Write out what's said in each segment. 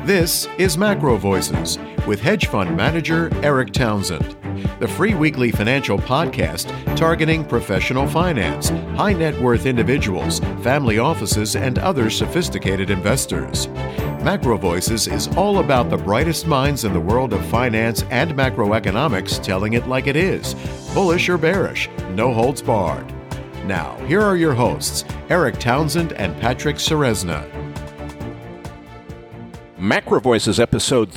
This is Macro Voices with hedge fund manager Eric Townsend, the free weekly financial podcast targeting professional finance, high net worth individuals, family offices, and other sophisticated investors. Macro Voices is all about the brightest minds in the world of finance and macroeconomics telling it like it is, bullish or bearish, no holds barred. Now, here are your hosts, Eric Townsend and Patrick Ceresna. Macro Voices episode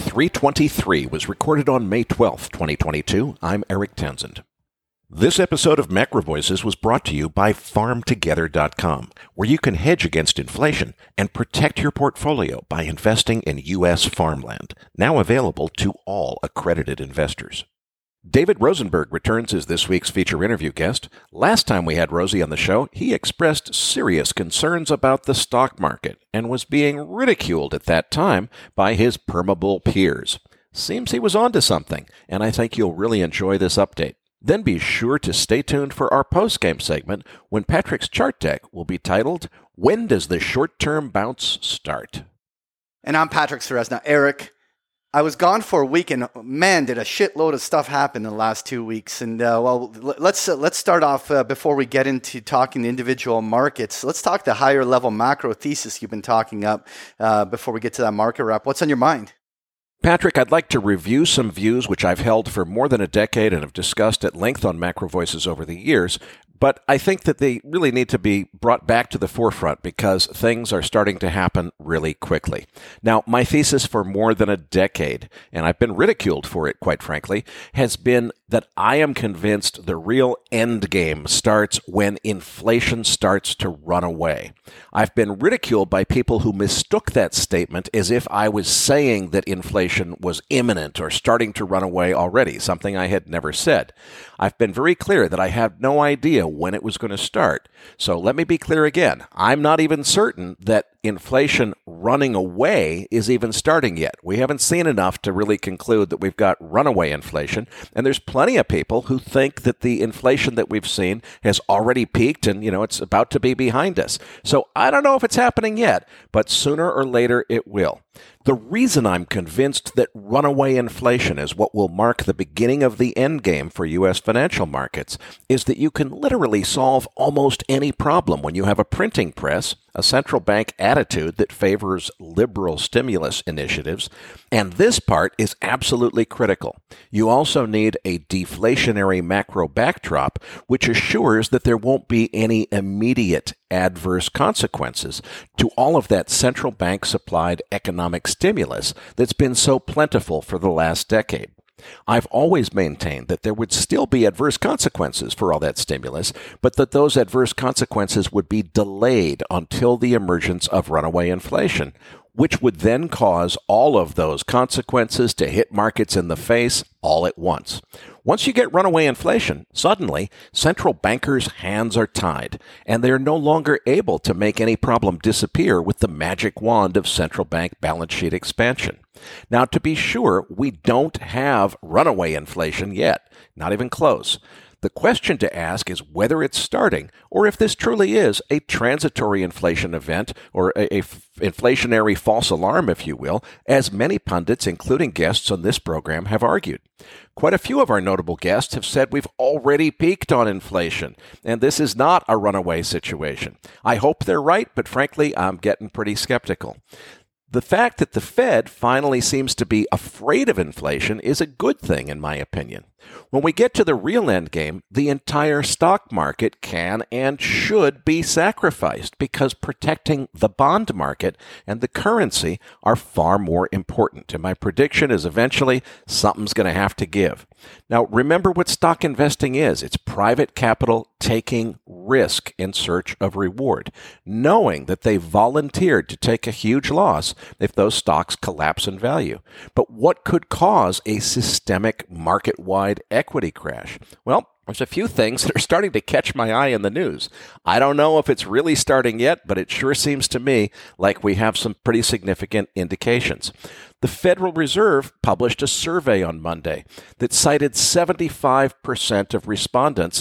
323 was recorded on May 12, 2022. I'm Eric Townsend. This episode of Macro Voices was brought to you by FarmTogether.com, where you can hedge against inflation and protect your portfolio by investing in U.S. farmland, now available to all accredited investors. David Rosenberg returns as this week's feature interview guest. Last time we had Rosie on the show, he expressed serious concerns about the stock market and was being ridiculed at that time by his permabull peers. Seems he was onto something, and I think you'll really enjoy this update. Then be sure to stay tuned for our post-game segment when Patrick's chart deck will be titled, When Does the Short-Term Bounce Start? And I'm Patrick Ceresna. Eric, I was gone for a week, and man, did a shitload of stuff happen in the last 2 weeks. And let's start off before we get into talking individual markets. Let's talk the higher level macro thesis you've been talking up before we get to that market wrap. What's on your mind? Patrick, I'd like to review some views which I've held for more than a decade and have discussed at length on Macro Voices over the years, but I think that they really need to be brought back to the forefront because things are starting to happen really quickly. Now, my thesis for more than a decade, and I've been ridiculed for it, quite frankly, has been that I am convinced the real end game starts when inflation starts to run away. I've been ridiculed by people who mistook that statement as if I was saying that inflation was imminent or starting to run away already, something I had never said. I've been very clear that I have no idea when it was going to start. So let me be clear again. I'm not even certain that inflation running away is even starting yet. We haven't seen enough to really conclude that we've got runaway inflation, and there's plenty of people who think that the inflation that we've seen has already peaked and, it's about to be behind us. So I don't know if it's happening yet, but sooner or later it will. The reason I'm convinced that runaway inflation is what will mark the beginning of the end game for U.S. financial markets is that you can literally solve almost any problem when you have a printing press, a central bank attitude that favors liberal stimulus initiatives, and this part is absolutely critical. You also need a deflationary macro backdrop, which assures that there won't be any immediate adverse consequences to all of that central bank supplied economic stimulus that's been so plentiful for the last decade. I've always maintained that there would still be adverse consequences for all that stimulus, but that those adverse consequences would be delayed until the emergence of runaway inflation, which would then cause all of those consequences to hit markets in the face all at once. Once you get runaway inflation, suddenly central bankers' hands are tied, and they're no longer able to make any problem disappear with the magic wand of central bank balance sheet expansion. Now, to be sure, we don't have runaway inflation yet, not even close. The question to ask is whether it's starting or if this truly is a transitory inflation event or a inflationary false alarm, if you will, as many pundits, including guests on this program, have argued. Quite a few of our notable guests have said we've already peaked on inflation, and this is not a runaway situation. I hope they're right, but frankly, I'm getting pretty skeptical. The fact that the Fed finally seems to be afraid of inflation is a good thing, in my opinion. When we get to the real end game, the entire stock market can and should be sacrificed because protecting the bond market and the currency are far more important. And my prediction is eventually something's going to have to give. Now, remember what stock investing is. It's private capital taking risk in search of reward, knowing that they volunteered to take a huge loss if those stocks collapse in value. But what could cause a systemic market-wide equity crash? Well, there's a few things that are starting to catch my eye in the news. I don't know if it's really starting yet, but it sure seems to me like we have some pretty significant indications. The Federal Reserve published a survey on Monday that cited 75% of respondents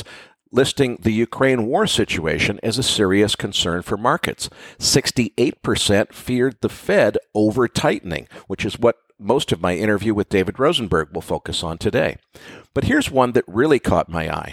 listing the Ukraine war situation as a serious concern for markets. 68% feared the Fed over-tightening, which is what most of my interview with David Rosenberg will focus on today. But here's one that really caught my eye.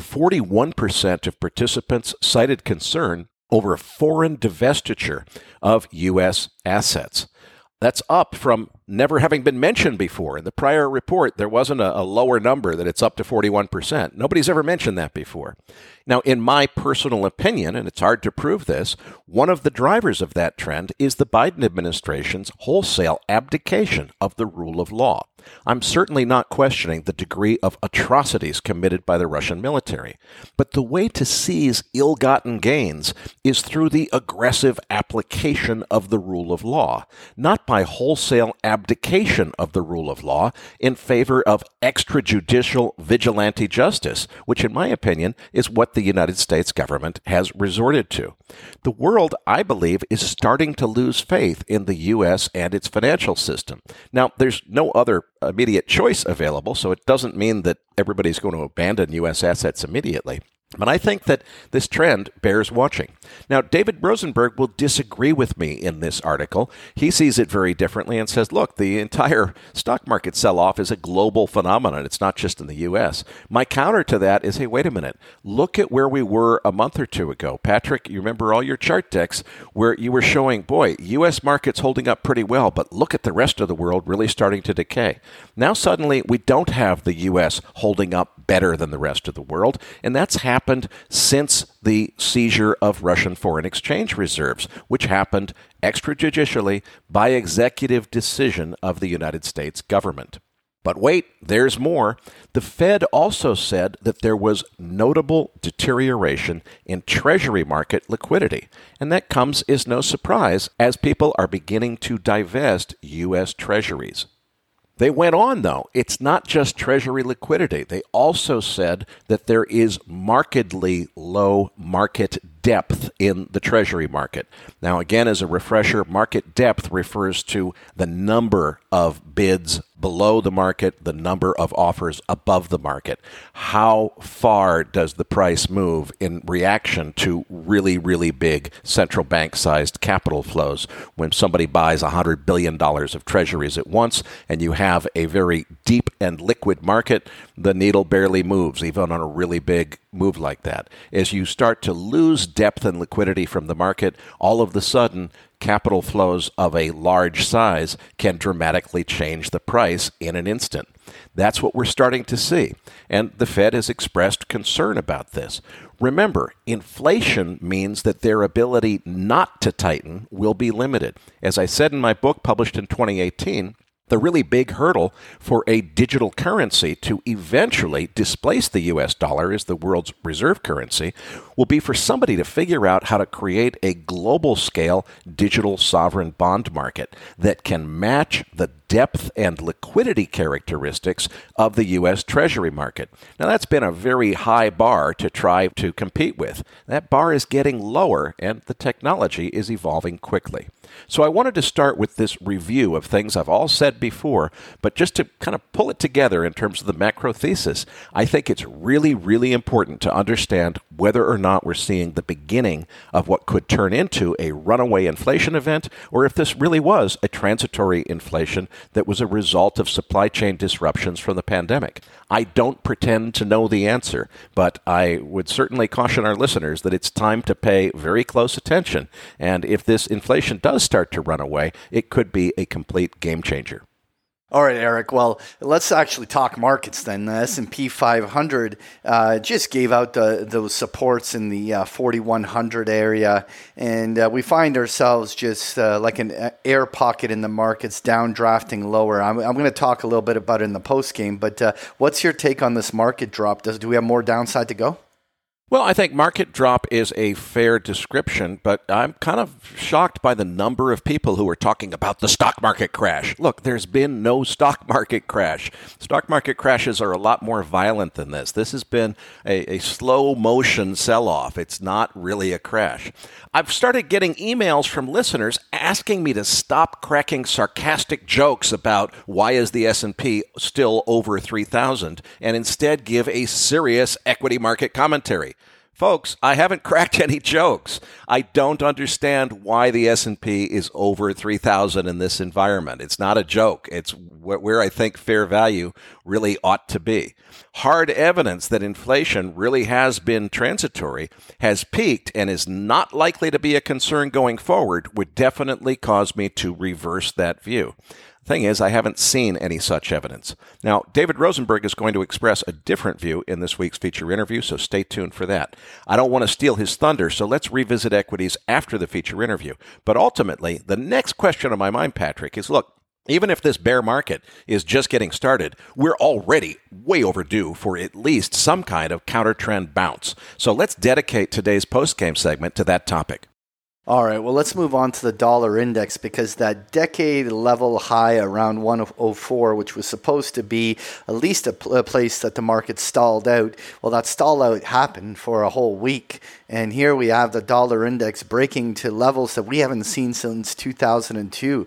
41% of participants cited concern over foreign divestiture of U.S. assets. That's up from never having been mentioned before. In the prior report, there wasn't a lower number that it's up to 41%. Nobody's ever mentioned that before. Now, in my personal opinion, and it's hard to prove this, one of the drivers of that trend is the Biden administration's wholesale abdication of the rule of law. I'm certainly not questioning the degree of atrocities committed by the Russian military, but the way to seize ill-gotten gains is through the aggressive application of the rule of law, not by wholesale abdication of the rule of law in favor of extrajudicial vigilante justice, which in my opinion is what the United States government has resorted to. The world, I believe, is starting to lose faith in the U.S. and its financial system. Now, there's no other immediate choice available, so it doesn't mean that everybody's going to abandon U.S. assets immediately. But I think that this trend bears watching. Now, David Rosenberg will disagree with me in this article. He sees it very differently and says, look, the entire stock market sell-off is a global phenomenon. It's not just in the U.S. My counter to that is, hey, wait a minute. Look at where we were a month or two ago. Patrick, you remember all your chart decks where you were showing, boy, U.S. market's holding up pretty well, but look at the rest of the world really starting to decay. Now, suddenly, we don't have the U.S. holding up better than the rest of the world, and that's happened since the seizure of Russian foreign exchange reserves, which happened extrajudicially by executive decision of the United States government. But wait, there's more. The Fed also said that there was notable deterioration in Treasury market liquidity, and that comes as no surprise as people are beginning to divest U.S. Treasuries. They went on, though. It's not just Treasury liquidity. They also said that there is markedly low market depth in the Treasury market. Now, again, as a refresher, market depth refers to the number of bids below the market, the number of offers above the market. How far does the price move in reaction to really, really big central bank-sized capital flows? When somebody buys $100 billion of treasuries at once and you have a very deep and liquid market, the needle barely moves, even on a really big move like that. As you start to lose depth and liquidity from the market, all of a sudden, capital flows of a large size can dramatically change the price in an instant. That's what we're starting to see, and the Fed has expressed concern about this. Remember, inflation means that their ability not to tighten will be limited. As I said in my book published in 2018, the really big hurdle for a digital currency to eventually displace the U.S. dollar as the world's reserve currency will be for somebody to figure out how to create a global-scale digital sovereign bond market that can match the depth and liquidity characteristics of the U.S. Treasury market. Now, that's been a very high bar to try to compete with. That bar is getting lower, and the technology is evolving quickly. So I wanted to start with this review of things I've all said before, but just to kind of pull it together in terms of the macro thesis, I think it's really, really important to understand whether or not we're seeing the beginning of what could turn into a runaway inflation event, or if this really was a transitory inflation that was a result of supply chain disruptions from the pandemic. I don't pretend to know the answer, but I would certainly caution our listeners that it's time to pay very close attention. And if this inflation does start to run away, it could be a complete game changer. All right, Eric. Well, let's actually talk markets then. The S&P 500 just gave out those supports in the 4,100 area, and we find ourselves just like an air pocket in the markets, downdrafting lower. I'm going to talk a little bit about it in the post game, but what's your take on this market drop? Do we have more downside to go? Well, I think market drop is a fair description, but I'm kind of shocked by the number of people who are talking about the stock market crash. Look, there's been no stock market crash. Stock market crashes are a lot more violent than this. This has been a slow motion sell-off. It's not really a crash. I've started getting emails from listeners asking me to stop cracking sarcastic jokes about why is the S&P still over 3,000 and instead give a serious equity market commentary. Folks, I haven't cracked any jokes. I don't understand why the S&P is over 3,000 in this environment. It's not a joke. It's where I think fair value really ought to be. Hard evidence that inflation really has been transitory, has peaked, and is not likely to be a concern going forward would definitely cause me to reverse that view. Thing is, I haven't seen any such evidence. Now, David Rosenberg is going to express a different view in this week's feature interview, so stay tuned for that. I don't want to steal his thunder, so let's revisit equities after the feature interview. But ultimately, the next question on my mind, Patrick, is look, even if this bear market is just getting started, we're already way overdue for at least some kind of counter-trend bounce. So let's dedicate today's post-game segment to that topic. All right, well, let's move on to the dollar index because that decade-level high around 104, which was supposed to be at least a place that the market stalled out, well, that stall out happened for a whole week. And here we have the dollar index breaking to levels that we haven't seen since 2002.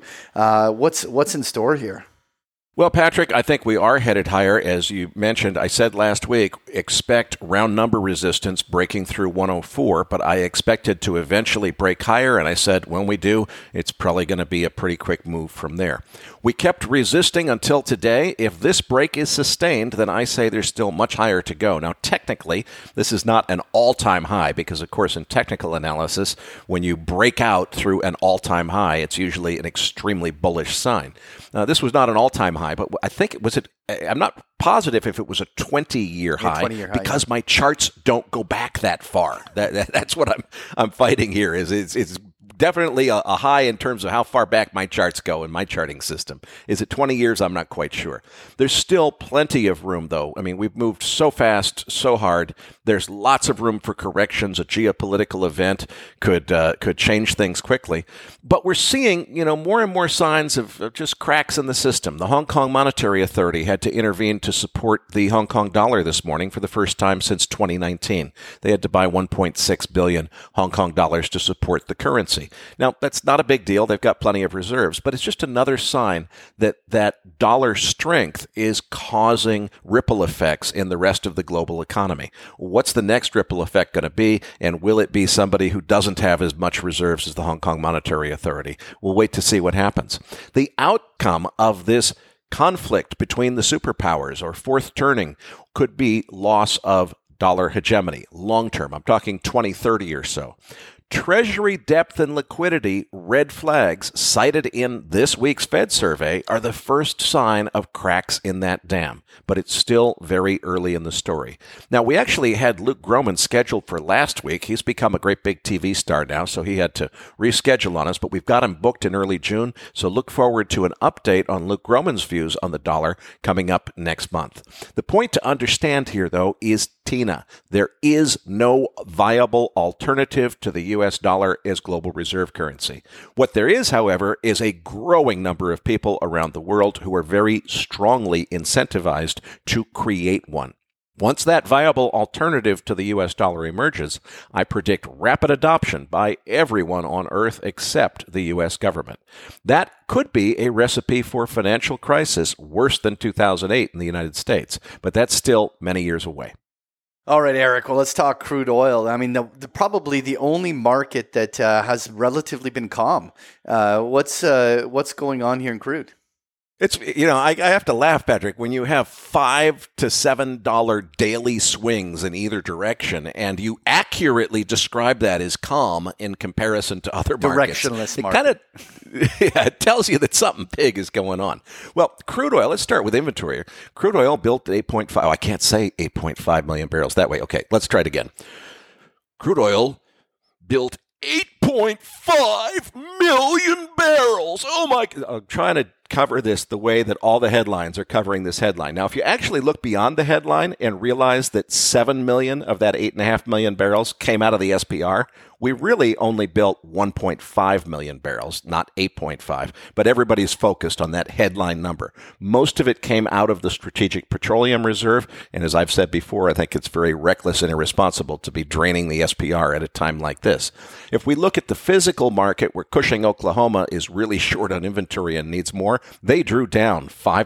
What's in store here? Well, Patrick, I think we are headed higher. As you mentioned, I said last week, expect round number resistance breaking through 104, but I expected to eventually break higher, and I said when we do, it's probably going to be a pretty quick move from there. We kept resisting until today. If this break is sustained, then I say there's still much higher to go. Now, technically, this is not an all-time high because, of course, in technical analysis, when you break out through an all-time high, it's usually an extremely bullish sign. This was not an all-time high, but I think I'm not positive if it was a 20-year high, because my charts don't go back that far. That's what I'm fighting here. It's definitely a high in terms of how far back my charts go in my charting system. Is it 20 years? I'm not quite sure. There's still plenty of room, though. I mean, we've moved so fast, so hard. There's lots of room for corrections. A geopolitical event could change things quickly. But we're seeing, more and more signs of just cracks in the system. The Hong Kong Monetary Authority had to intervene to support the Hong Kong dollar this morning for the first time since 2019. They had to buy 1.6 billion Hong Kong dollars to support the currency. Now, that's not a big deal. They've got plenty of reserves, but it's just another sign that dollar strength is causing ripple effects in the rest of the global economy. What's the next ripple effect going to be, and will it be somebody who doesn't have as much reserves as the Hong Kong Monetary Authority? We'll wait to see what happens. The outcome of this conflict between the superpowers or fourth turning could be loss of dollar hegemony long term. I'm talking 2030 or so. Treasury depth and liquidity red flags cited in this week's Fed survey are the first sign of cracks in that dam, but it's still very early in the story. Now, we actually had Luke Gromen scheduled for last week. He's become a great big TV star now, so he had to reschedule on us, but we've got him booked in early June, so look forward to an update on Luke Gromen's views on the dollar coming up next month. The point to understand here, though, is TINA. There is no viable alternative to the U.S. dollar as global reserve currency. What there is, however, is a growing number of people around the world who are very strongly incentivized to create one. Once that viable alternative to the U.S. dollar emerges, I predict rapid adoption by everyone on Earth except the U.S. government. That could be a recipe for financial crisis worse than 2008 in the United States, but that's still many years away. All right, Eric. Well, let's talk crude oil. I mean, probably the only market that has relatively been calm. What's going on here in crude? It's, I have to laugh, Patrick, when you have $5 to $7 daily swings in either direction, and you accurately describe that as calm in comparison to other markets. Directionless market. It tells you that something big is going on. Well, crude oil, let's start with inventory. Crude oil built 8.5, I can't say 8.5 million barrels that way. Okay, let's try it again. Crude oil built 8.5 million barrels. Oh my, I'm trying to cover this the way that all the headlines are covering this headline. Now, if you actually look beyond the headline and realize that 7 million of that 8.5 million barrels came out of the SPR, we really only built 1.5 million barrels, not 8.5, but everybody's focused on that headline number. Most of it came out of the Strategic Petroleum Reserve, and as I've said before, I think it's very reckless and irresponsible to be draining the SPR at a time like this. If we look at the physical market, where Cushing, Oklahoma is really short on inventory and needs more, they drew down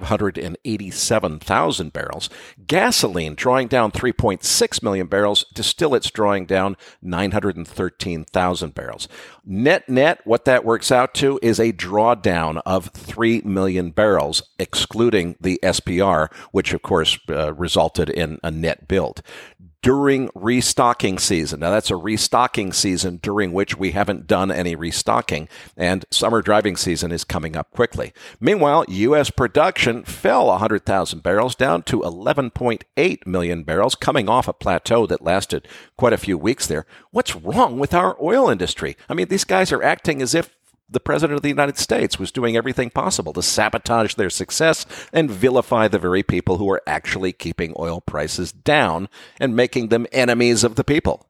587,000 barrels. Gasoline drawing down 3.6 million barrels, distillates drawing down 913,000 barrels. Net, what that works out to is a drawdown of 3 million barrels, excluding the SPR, which of course resulted in a net build. During restocking season. Now, that's a restocking season during which we haven't done any restocking, and summer driving season is coming up quickly. Meanwhile, U.S. production fell 100,000 barrels down to 11.8 million barrels, coming off a plateau that lasted quite a few weeks there. What's wrong with our oil industry? I mean, these guys are acting as if the President of the United States was doing everything possible to sabotage their success and vilify the very people who are actually keeping oil prices down and making them enemies of the people.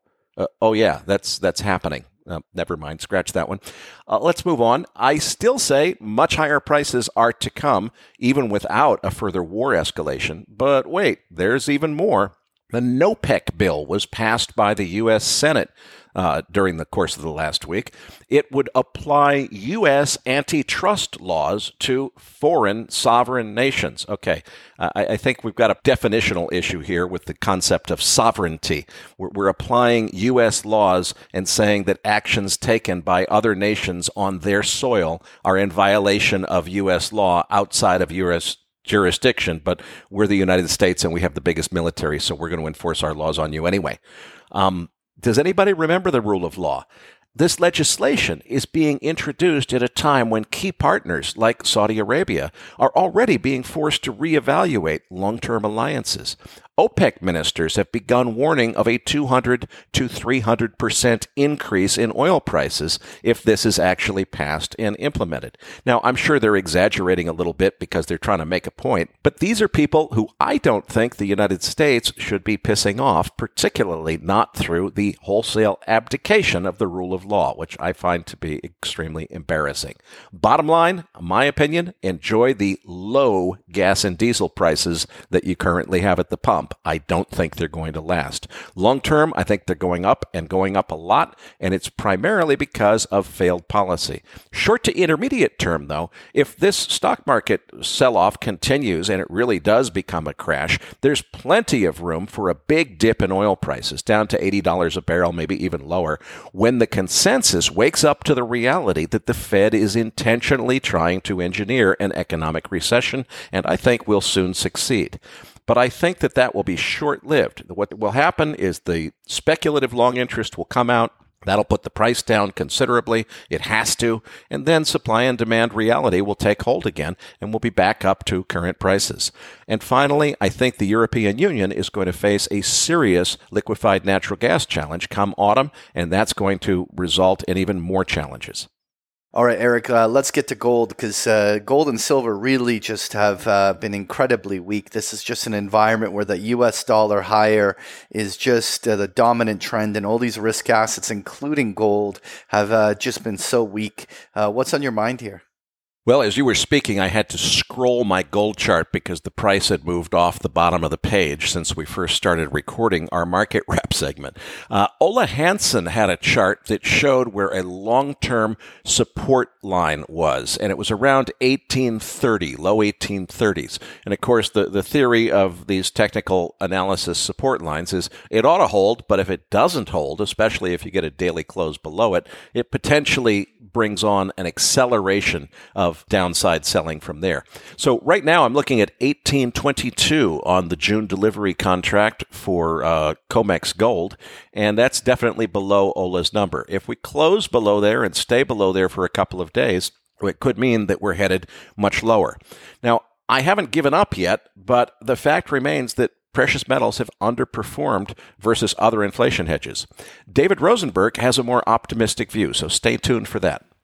That's happening. Never mind, scratch that one. Let's move on. I still say much higher prices are to come, even without a further war escalation. But wait, there's even more. The NOPEC bill was passed by the U.S. Senate during the course of the last week. It would apply U.S. antitrust laws to foreign sovereign nations. Okay, I think we've got a definitional issue here with the concept of sovereignty. We're applying U.S. laws and saying that actions taken by other nations on their soil are in violation of U.S. law outside of U.S. jurisdiction, but we're the United States and we have the biggest military, so we're going to enforce our laws on you anyway. Does anybody remember the rule of law? This legislation is being introduced at a time when key partners like Saudi Arabia are already being forced to reevaluate long-term alliances. OPEC ministers have begun warning of a 200 to 300% increase in oil prices if this is actually passed and implemented. Now, I'm sure they're exaggerating a little bit because they're trying to make a point, but these are people who I don't think the United States should be pissing off, particularly not through the wholesale abdication of the rule of law, which I find to be extremely embarrassing. Bottom line, my opinion, enjoy the low gas and diesel prices that you currently have at the pump. I don't think they're going to last. Long term, I think they're going up and going up a lot, and it's primarily because of failed policy. Short to intermediate term, though, if this stock market sell-off continues and it really does become a crash, there's plenty of room for a big dip in oil prices, down to $80 a barrel, maybe even lower, when the consensus wakes up to the reality that the Fed is intentionally trying to engineer an economic recession, and I think we'll soon succeed. But I think that will be short-lived. What will happen is the speculative long interest will come out. That'll put the price down considerably. It has to. And then supply and demand reality will take hold again, and we'll be back up to current prices. And finally, I think the European Union is going to face a serious liquefied natural gas challenge come autumn, and that's going to result in even more challenges. All right, Eric, let's get to gold, because gold and silver really just have been incredibly weak. This is just an environment where the U.S. dollar higher is just the dominant trend, and all these risk assets, including gold, have just been so weak. What's on your mind here? Well, as you were speaking, I had to scroll my gold chart because the price had moved off the bottom of the page since we first started recording our market wrap segment. Ola Hansen had a chart that showed where a long-term support line was, and it was around 1830, low 1830s. And of course, the theory of these technical analysis support lines is it ought to hold, but if it doesn't hold, especially if you get a daily close below it, it potentially brings on an acceleration of downside selling from there. So right now I'm looking at 1822 on the June delivery contract for COMEX Gold, and that's definitely below Ola's number. If we close below there and stay below there for a couple of days, it could mean that we're headed much lower. Now, I haven't given up yet, but the fact remains that precious metals have underperformed versus other inflation hedges. David Rosenberg has a more optimistic view, so stay tuned for that.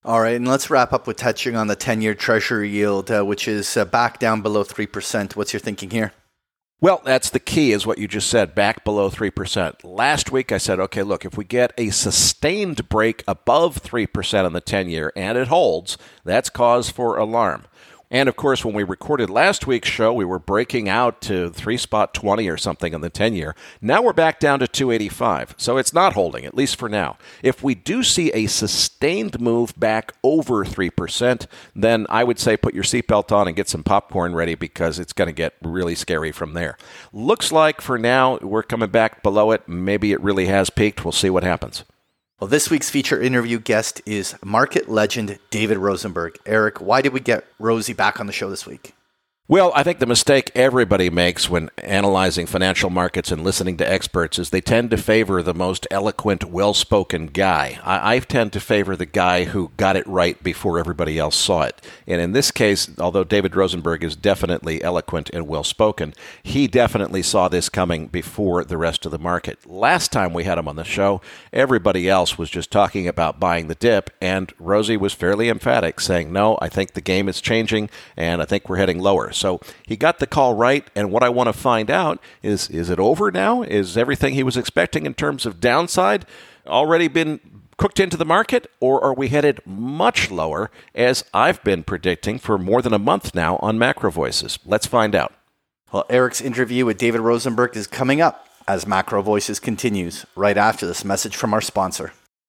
All right, and let's wrap up with touching on the 10-year Treasury yield, which is back down below 3%. What's your thinking here? Well, that's the key, is what you just said, back below 3%. Last week I said, okay, look, if we get a sustained break above 3% on the 10-year and it holds, that's cause for alarm. And, of course, when we recorded last week's show, we were breaking out to 3.20 or something on the 10-year. Now we're back down to 285, so it's not holding, at least for now. If we do see a sustained move back over 3%, then I would say put your seatbelt on and get some popcorn ready, because it's going to get really scary from there. Looks like for now we're coming back below it. Maybe it really has peaked. We'll see what happens. Well, this week's feature interview guest is market legend David Rosenberg. Eric, why did we get Rosie back on the show this week? Well, I think the mistake everybody makes when analyzing financial markets and listening to experts is they tend to favor the most eloquent, well-spoken guy. I tend to favor the guy who got it right before everybody else saw it. And in this case, although David Rosenberg is definitely eloquent and well-spoken, he definitely saw this coming before the rest of the market. Last time we had him on the show, everybody else was just talking about buying the dip, and Rosie was fairly emphatic, saying, no, I think the game is changing, and I think we're heading lower. So he got the call right, and what I want to find out is it over now? Is everything he was expecting in terms of downside already been cooked into the market, or are we headed much lower, as I've been predicting for more than a month now on Macro Voices? Let's find out. Well, Eric's interview with David Rosenberg is coming up as Macro Voices continues, right after this message from our sponsor.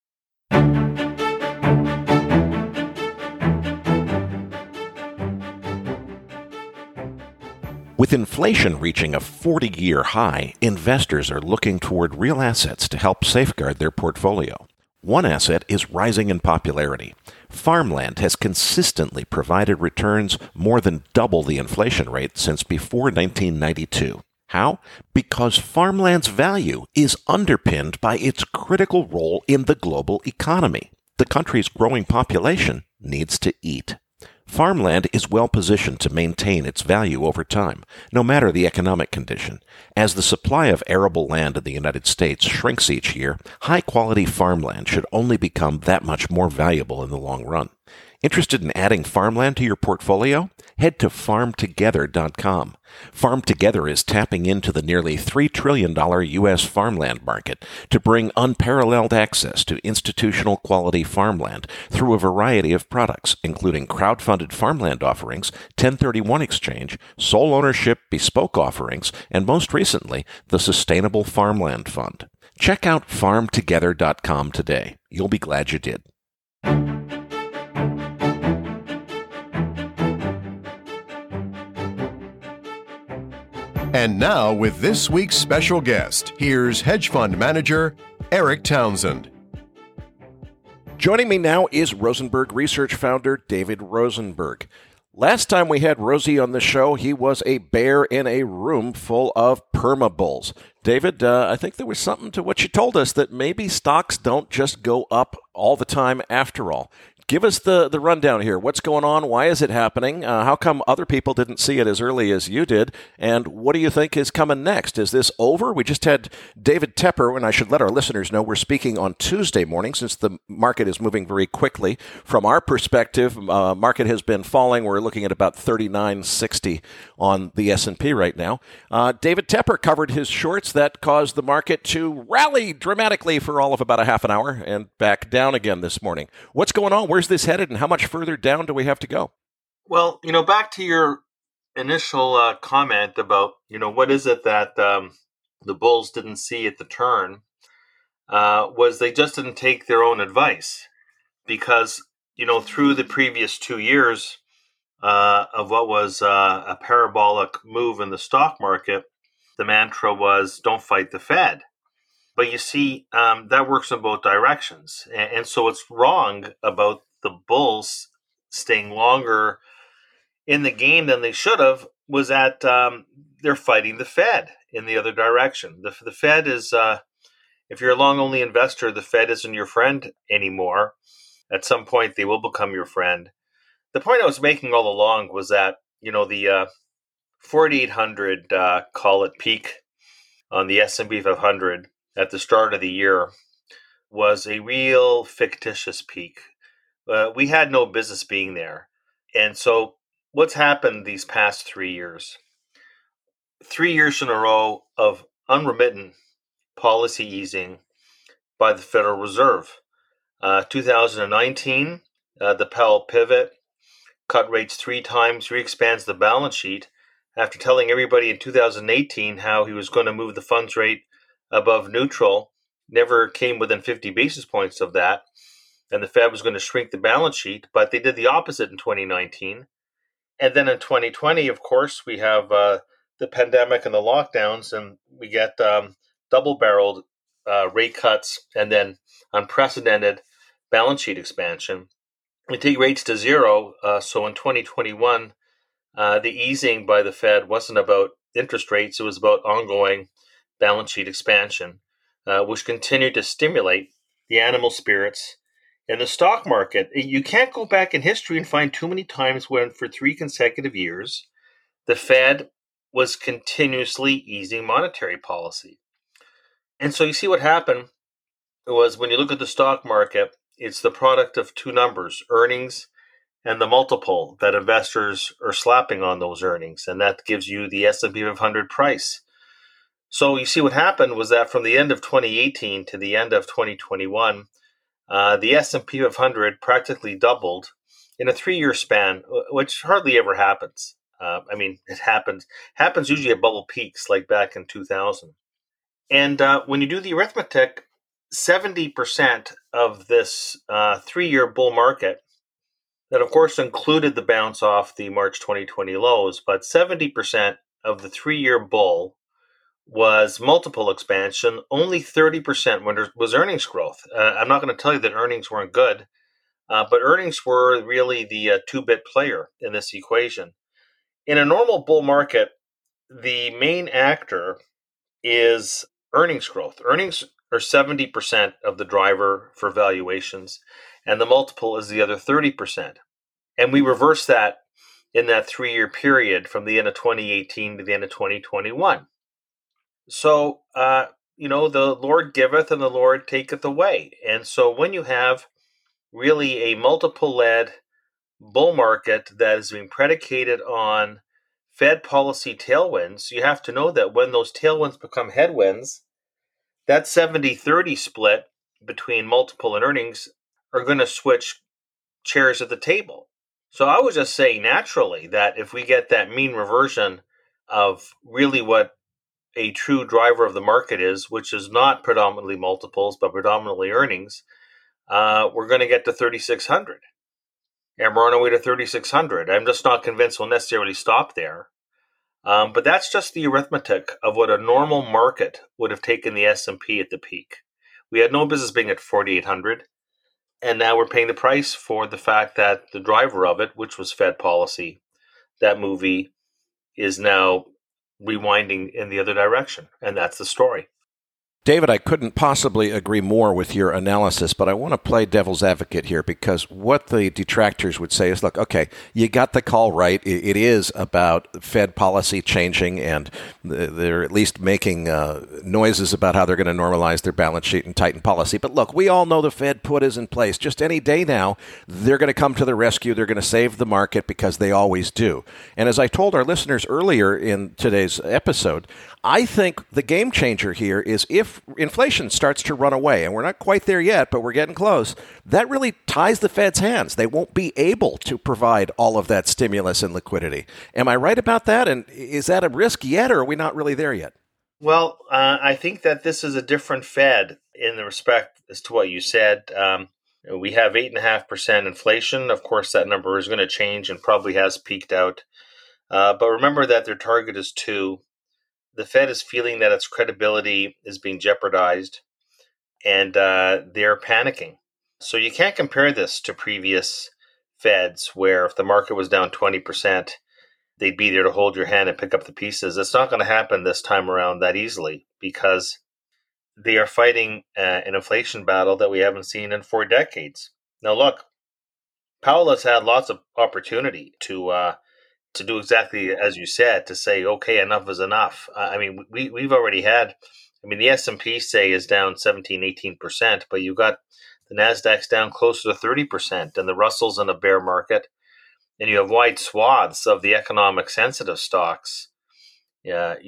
With inflation reaching a 40-year high, investors are looking toward real assets to help safeguard their portfolio. One asset is rising in popularity. Farmland has consistently provided returns more than double the inflation rate since before 1992. How? Because farmland's value is underpinned by its critical role in the global economy. The country's growing population needs to eat. Farmland is well positioned to maintain its value over time, no matter the economic condition. As the supply of arable land in the United States shrinks each year, high-quality farmland should only become that much more valuable in the long run. Interested in adding farmland to your portfolio? Head to farmtogether.com. Farm Together is tapping into the nearly $3 trillion U.S. farmland market to bring unparalleled access to institutional quality farmland through a variety of products, including crowd-funded farmland offerings, 1031 exchange, sole ownership bespoke offerings, and most recently, the Sustainable Farmland Fund. Check out farmtogether.com today. You'll be glad you did. And now, with this week's special guest, here's hedge fund manager Eric Townsend. Joining me now is Rosenberg Research founder David Rosenberg. Last time we had Rosie on the show, he was a bear in a room full of perma-bulls. David, I think there was something to what you told us, that maybe stocks don't just go up all the time after all. Give us the rundown here. What's going on? Why is it happening? How come other people didn't see it as early as you did? And what do you think is coming next? Is this over? We just had David Tepper, and I should let our listeners know we're speaking on Tuesday morning since the market is moving very quickly. From our perspective, market has been falling. We're looking at about 39.60 on the S&P right now. David Tepper covered his shorts. That caused the market to rally dramatically for all of about a half an hour and back down again this morning. What's going on? Where's this headed, and how much further down do we have to go? Well, back to your initial comment about, what is it that the bulls didn't see at the turn, was they just didn't take their own advice. Because, through the previous 2 years of what was a parabolic move in the stock market, the mantra was, don't fight the Fed. But you see, that works in both directions. And so what's wrong about the bulls staying longer in the game than they should have was that they're fighting the Fed in the other direction. The Fed is, if you're a long-only investor, the Fed isn't your friend anymore. At some point, they will become your friend. The point I was making all along was that, the 4,800, call it peak on the S&P 500 at the start of the year was a real fictitious peak. we had no business being there. And so what's happened these past 3 years? 3 years in a row of unremittent policy easing by the Federal Reserve. 2019, the Powell pivot, cut rates 3 times, re-expands the balance sheet after telling everybody in 2018 how he was going to move the funds rate above neutral, never came within 50 basis points of that, and the Fed was going to shrink the balance sheet, but they did the opposite in 2019. And then in 2020, of course, we have the pandemic and the lockdowns, and we get double-barreled rate cuts and then unprecedented balance sheet expansion. We take rates to zero. So in 2021, the easing by the Fed wasn't about interest rates. It was about ongoing balance sheet expansion, which continued to stimulate the animal spirits in the stock market. You can't go back in history and find too many times when, for 3 consecutive years, the Fed was continuously easing monetary policy. And so you see what happened was when you look at the stock market, it's the product of 2 numbers, earnings and the multiple that investors are slapping on those earnings. And that gives you the S&P 500 price. So you see what happened was that from the end of 2018 to the end of 2021, the S&P 500 practically doubled in a 3-year span, which hardly ever happens. It happens usually at bubble peaks like back in 2000. And when you do the arithmetic, 70% of this 3-year bull market, that of course included the bounce off the March 2020 lows, but 70% of the 3-year bull was multiple expansion. Only 30% was earnings growth. I'm not going to tell you that earnings weren't good, but earnings were really the 2-bit player in this equation. In a normal bull market, the main actor is earnings growth. Earnings are 70% of the driver for valuations, and the multiple is the other 30%. And we reverse that in that 3-year period from the end of 2018 to the end of 2021. So, the Lord giveth and the Lord taketh away. And so when you have really a multiple-led bull market that is being predicated on Fed policy tailwinds, you have to know that when those tailwinds become headwinds, that 70-30 split between multiple and earnings are going to switch chairs at the table. So I would just say naturally that if we get that mean reversion of really what a true driver of the market is, which is not predominantly multiples, but predominantly earnings, we're going to get to 3,600. And we're on our way to 3,600. I'm just not convinced we'll necessarily stop there. But that's just the arithmetic of what a normal market would have taken the S&P at the peak. We had no business being at 4,800. And now we're paying the price for the fact that the driver of it, which was Fed policy, that movie is now rewinding in the other direction. And that's the story. David, I couldn't possibly agree more with your analysis, but I want to play devil's advocate here because what the detractors would say is, look, okay, you got the call right. It is about Fed policy changing, and they're at least making noises about how they're going to normalize their balance sheet and tighten policy. But look, we all know the Fed put is in place. Just any day now, they're going to come to the rescue. They're going to save the market because they always do. And as I told our listeners earlier in today's episode, I think the game changer here is if inflation starts to run away, and we're not quite there yet, but we're getting close, that really ties the Fed's hands. They won't be able to provide all of that stimulus and liquidity. Am I right about that? And is that a risk yet, or are we not really there yet? Well, I think that this is a different Fed in the respect as to what you said. We have 8.5% inflation. Of course, that number is going to change and probably has peaked out. But remember that their target is 2. The Fed is feeling that its credibility is being jeopardized, and they're panicking. So you can't compare this to previous Feds where if the market was down 20%, they'd be there to hold your hand and pick up the pieces. It's not going to happen this time around that easily because they are fighting an inflation battle that we haven't seen in 4 decades. Now, look, Powell has had lots of opportunity to do exactly as you said, to say, okay, enough is enough. We've already had, the S&P, say, is down 17, 18%, but you've got The NASDAQ's down closer to 30%, and the Russell's in a bear market. And you have wide swaths of the economic sensitive stocks. Yeah,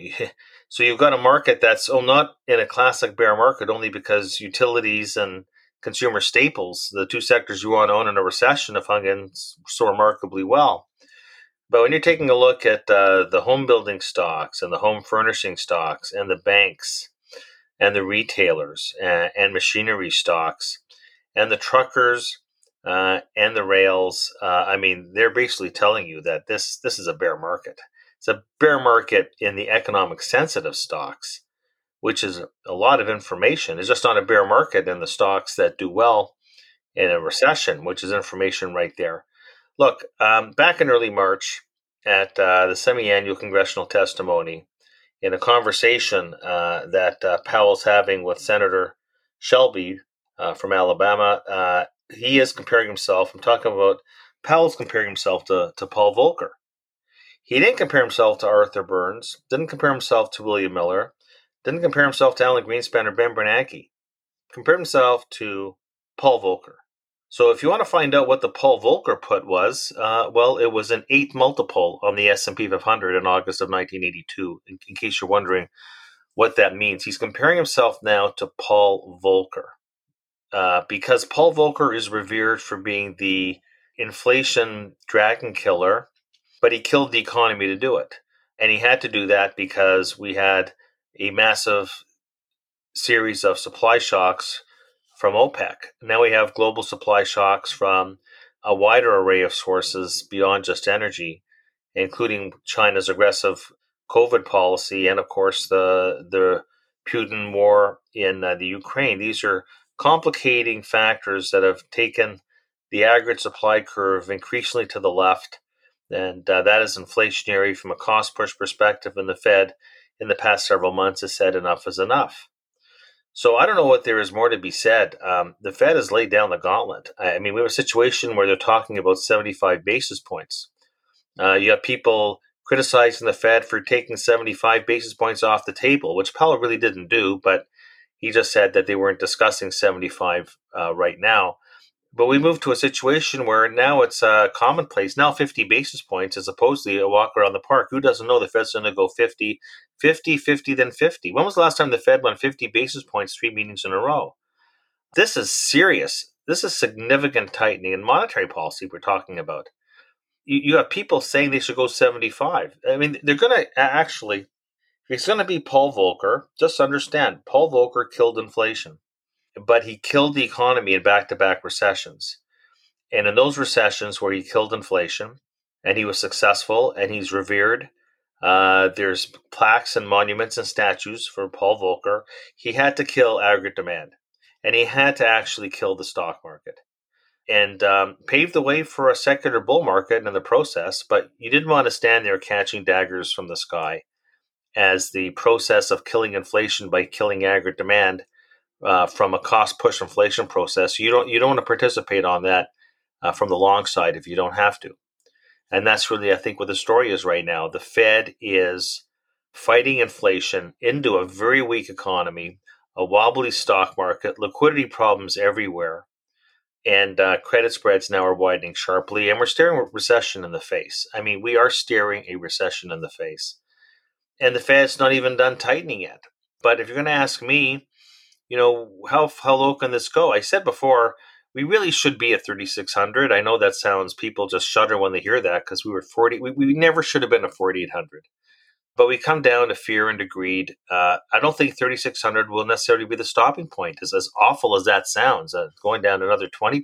so you've got a market that's not in a classic bear market only because utilities and consumer staples, the two sectors you want to own in a recession, have hung in so remarkably well. But when you're taking a look at the home building stocks and the home furnishing stocks and the banks and the retailers and machinery stocks and the truckers and the rails, they're basically telling you that this is a bear market. It's a bear market in the economic sensitive stocks, which is a lot of information. It's just not a bear market in the stocks that do well in a recession, which is information right there. Look, back in early March at the semi-annual congressional testimony, in a conversation that Powell's having with Senator Shelby from Alabama, he is comparing himself. I'm talking about Powell's comparing himself to Paul Volcker. He didn't compare himself to Arthur Burns, didn't compare himself to William Miller, didn't compare himself to Alan Greenspan or Ben Bernanke. Compared himself to Paul Volcker. So if you want to find out what the Paul Volcker put was, it was an 8 multiple on the S&P 500 in August of 1982, in case you're wondering what that means. He's comparing himself now to Paul Volcker because Paul Volcker is revered for being the inflation dragon killer, but he killed the economy to do it. And he had to do that because we had a massive series of supply shocks from OPEC. Now we have global supply shocks from a wider array of sources beyond just energy, including China's aggressive COVID policy and, of course, the Putin war in the Ukraine. These are complicating factors that have taken the aggregate supply curve increasingly to the left, and that is inflationary from a cost push perspective, and the Fed in the past several months has said enough is enough. So I don't know what there is more to be said. The Fed has laid down the gauntlet. We have a situation where they're talking about 75 basis points. You have people criticizing the Fed for taking 75 basis points off the table, which Powell really didn't do, but he just said that they weren't discussing 75 right now. But we moved to a situation where now it's commonplace. Now 50 basis points is supposedly a walk around the park. Who doesn't know the Fed's going to go 50, 50, 50, then 50? When was the last time the Fed went 50 basis points 3 meetings in a row? This is serious. This is significant tightening in monetary policy we're talking about. You have people saying they should go 75. They're going to actually, if it's going to be Paul Volcker, just understand, Paul Volcker killed inflation. But he killed the economy in back-to-back recessions. And in those recessions where he killed inflation, and he was successful, and he's revered, there's plaques and monuments and statues for Paul Volcker, he had to kill aggregate demand. And he had to actually kill the stock market. And paved the way for a secular bull market in the process, but you didn't want to stand there catching daggers from the sky as the process of killing inflation by killing aggregate demand from a cost push inflation process. You don't want to participate on that from the long side if you don't have to. And that's really, I think, what the story is right now. The Fed is fighting inflation into a very weak economy, a wobbly stock market, liquidity problems everywhere, and credit spreads now are widening sharply, and we're staring a recession in the face. We are staring a recession in the face. And the Fed's not even done tightening yet. But if you're going to ask me, how low can this go? I said before, we really should be at 3,600. I know that sounds, people just shudder when they hear that because we were 40. We never should have been at 4,800. But we come down to fear and to greed. I don't think 3,600 will necessarily be the stopping point. As awful as that sounds, going down another 20%,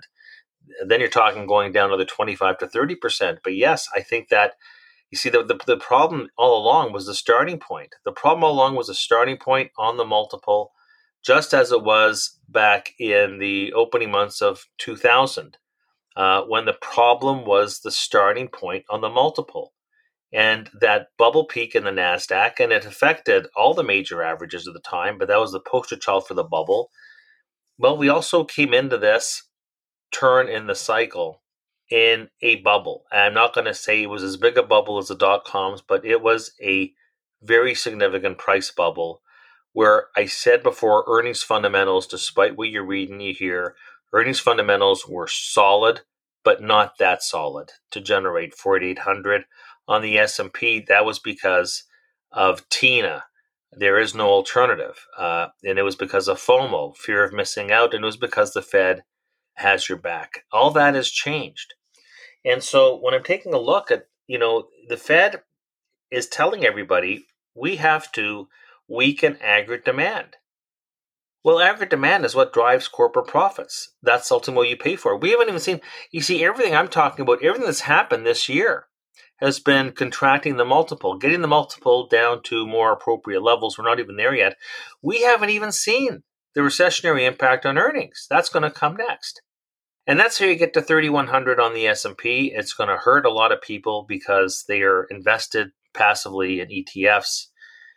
then you're talking going down another 25 to 30%. But yes, I think that, you see, the problem all along was the starting point. The problem all along was the starting point on the multiple, just as it was back in the opening months of 2000, when the problem was the starting point on the multiple. And that bubble peak in the NASDAQ, and it affected all the major averages at the time, but that was the poster child for the bubble. Well, we also came into this turn in the cycle in a bubble. And I'm not going to say it was as big a bubble as the dot-coms, but it was a very significant price bubble where I said before, earnings fundamentals, despite what you read and you hear, earnings fundamentals were solid, but not that solid to generate 4,800 on the S&P. That was because of TINA. There is no alternative. And it was because of FOMO, fear of missing out, and it was because the Fed has your back. All that has changed. And so when I'm taking a look at, the Fed is telling everybody we have to weaken aggregate demand. Well, aggregate demand is what drives corporate profits. That's ultimately what you pay for. We haven't even seen, you see, everything I'm talking about, everything that's happened this year has been contracting the multiple, getting the multiple down to more appropriate levels. We're not even there yet. We haven't even seen the recessionary impact on earnings. That's going to come next. And that's how you get to 3,100 on the S&P. It's going to hurt a lot of people because they are invested passively in ETFs,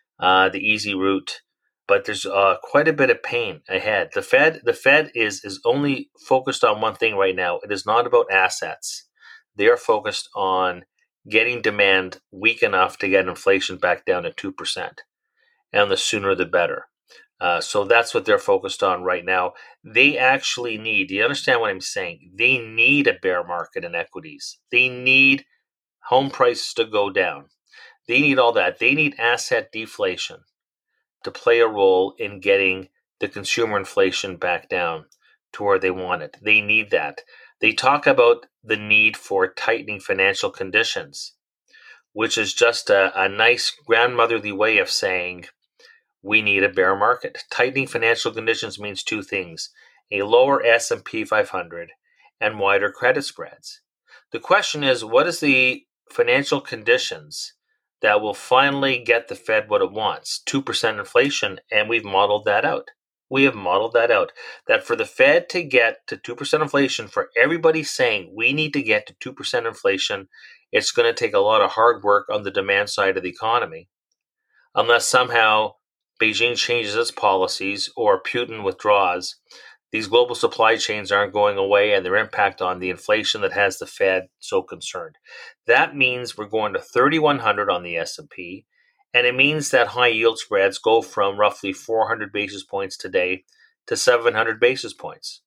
the easy route. But there's quite a bit of pain ahead. The Fed is only focused on one thing right now. It is not about assets. They are focused on getting demand weak enough to get inflation back down to 2%. And the sooner the better. So that's what they're focused on right now. They actually need, do you understand what I'm saying? They need a bear market in equities. They need home prices to go down. They need all that. They need asset deflation to play a role in getting the consumer inflation back down to where they want it. They need that. They talk about the need for tightening financial conditions, which is just a nice grandmotherly way of saying, we need a bear market. Tightening financial conditions means two things: a lower S&P 500 and wider credit spreads. The question is, what is the financial conditions that will finally get the Fed what it wants? 2% inflation, and we've modeled that out. We have modeled that out. That for the Fed to get to 2% inflation, for everybody saying we need to get to 2% inflation, it's going to take a lot of hard work on the demand side of the economy. Unless somehow Beijing changes its policies or Putin withdraws, these global supply chains aren't going away, and their impact on the inflation that has the Fed so concerned. That means we're going to 3,100 on the S&P, and it means that high yield spreads go from roughly 400 basis points today to 700 basis points.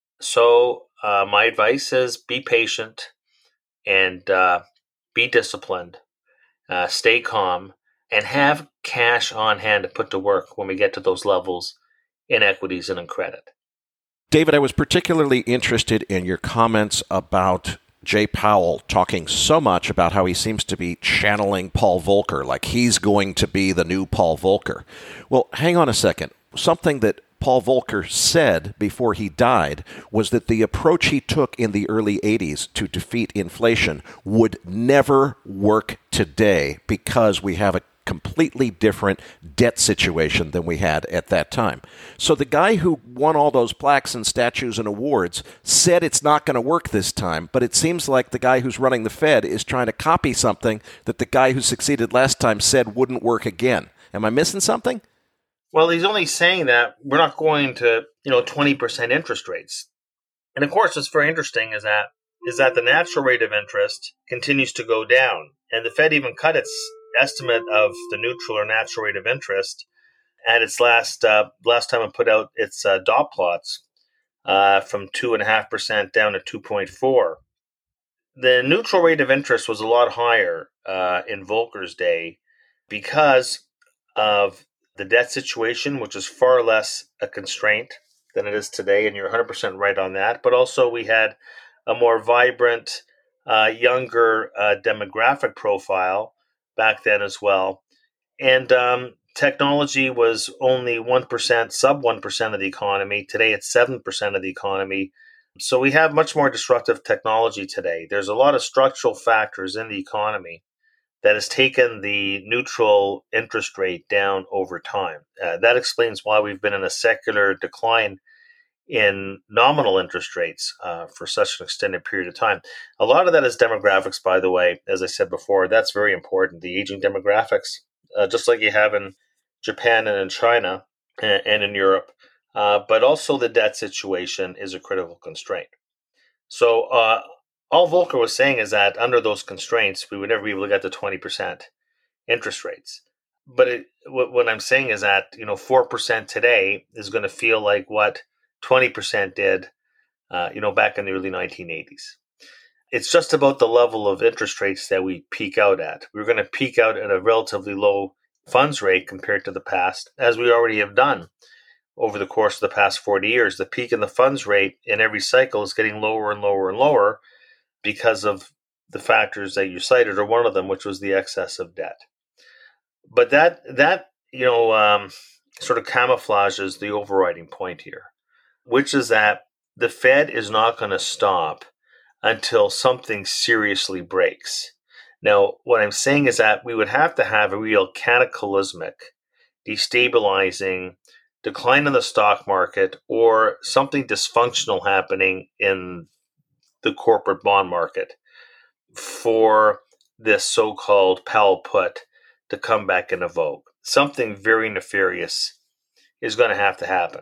So my advice is be patient and be disciplined, stay calm, and have cash on hand to put to work when we get to those levels in equities and in credit. David, I was particularly interested in your comments about Jay Powell talking so much about how he seems to be channeling Paul Volcker, like he's going to be the new Paul Volcker. Well, hang on a second. Something that Paul Volcker said before he died was that the approach he took in the early 80s to defeat inflation would never work today because we have a completely different debt situation than we had at that time. So the guy who won all those plaques and statues and awards said it's not going to work this time, but it seems like the guy who's running the Fed is trying to copy something that the guy who succeeded last time said wouldn't work again. Am I missing something? Well, he's only saying that we're not going to, 20% interest rates. And of course, what's very interesting is that the natural rate of interest continues to go down. And the Fed even cut its estimate of the neutral or natural rate of interest at its last time it put out its dot plots from 2.5% down to 2.4%. The neutral rate of interest was a lot higher in Volcker's day because of the debt situation, which is far less a constraint than it is today, and you're 100% right on that. But also we had a more vibrant, younger demographic profile back then as well. And technology was only 1%, sub 1% of the economy. Today it's 7% of the economy. So we have much more disruptive technology today. There's a lot of structural factors in the economy that has taken the neutral interest rate down over time. That explains why we've been in a secular decline in nominal interest rates for such an extended period of time. A lot of that is demographics, by the way. As I said before, that's very important. The aging demographics, just like you have in Japan and in China and in Europe, but also the debt situation is a critical constraint. So all Volcker was saying is that under those constraints, we would never be able to get to 20% interest rates. what I'm saying is that 4% today is going to feel like what 20% did, back in the early 1980s. It's just about the level of interest rates that we peak out at. We're going to peak out at a relatively low funds rate compared to the past, as we already have done over the course of the past 40 years. The peak in the funds rate in every cycle is getting lower and lower and lower because of the factors that you cited, or one of them, which was the excess of debt. But that sort of camouflages the overriding point here, which is that the Fed is not going to stop until something seriously breaks. Now, what I'm saying is that we would have to have a real cataclysmic, destabilizing decline in the stock market, or something dysfunctional happening in the corporate bond market for this so-called Powell put to come back into vogue. Something very nefarious is going to have to happen.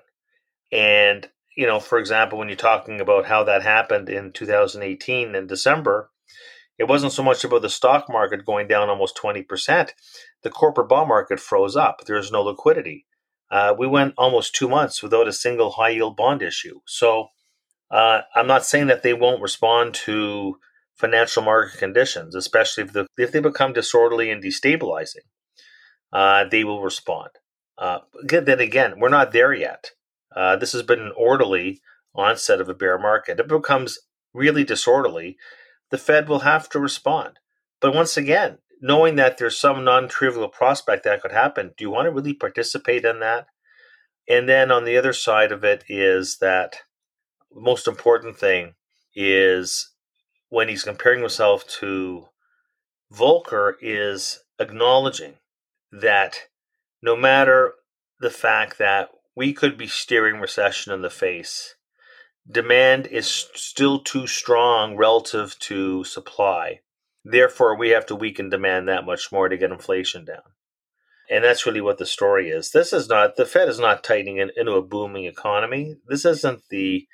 And for example, when you're talking about how that happened in 2018 in December, it wasn't so much about the stock market going down almost 20%. The corporate bond market froze up. There's no liquidity. We went almost 2 months without a single high yield bond issue. So I'm not saying that they won't respond to financial market conditions, especially if they become disorderly and destabilizing. They will respond. Then again, we're not there yet. This has been an orderly onset of a bear market. If it becomes really disorderly, the Fed will have to respond. But once again, knowing that there's some non-trivial prospect that could happen, do you want to really participate in that? And then on the other side of it is that the most important thing is when he's comparing himself to Volcker, is acknowledging that no matter the fact that we could be staring recession in the face, demand is still too strong relative to supply. Therefore, we have to weaken demand that much more to get inflation down. And that's really what the story is. The Fed is not tightening into a booming economy. This isn't the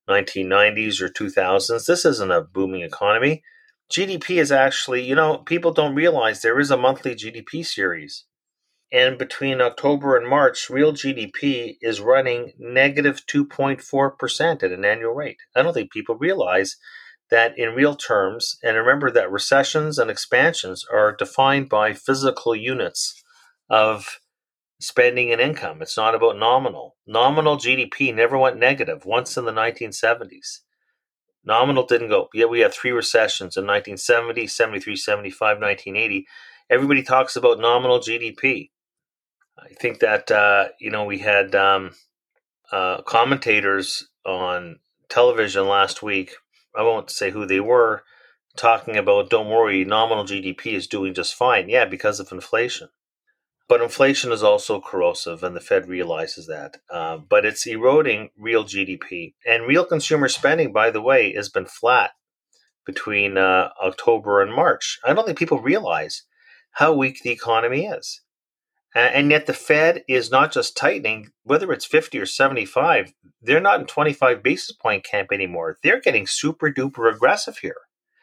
1990s or 2000s. This isn't a booming economy. GDP is actually, people don't realize there is a monthly GDP series. And between October and March, real GDP is running negative 2.4% at an annual rate. I don't think people realize that in real terms. And remember that recessions and expansions are defined by physical units of spending and income. It's not about nominal. Nominal GDP never went negative once in the 1970s. Nominal didn't go. Yeah, we had 3 recessions in 1970, 73, 75, 1980. Everybody talks about nominal GDP. I think that, we had commentators on television last week, I won't say who they were, talking about, don't worry, nominal GDP is doing just fine. Yeah, because of inflation. But inflation is also corrosive, and the Fed realizes that. But it's eroding real GDP. And real consumer spending, by the way, has been flat between October and March. I don't think people realize how weak the economy is. And yet the Fed is not just tightening, whether it's 50 or 75, they're not in 25 basis point camp anymore. They're getting super duper aggressive here.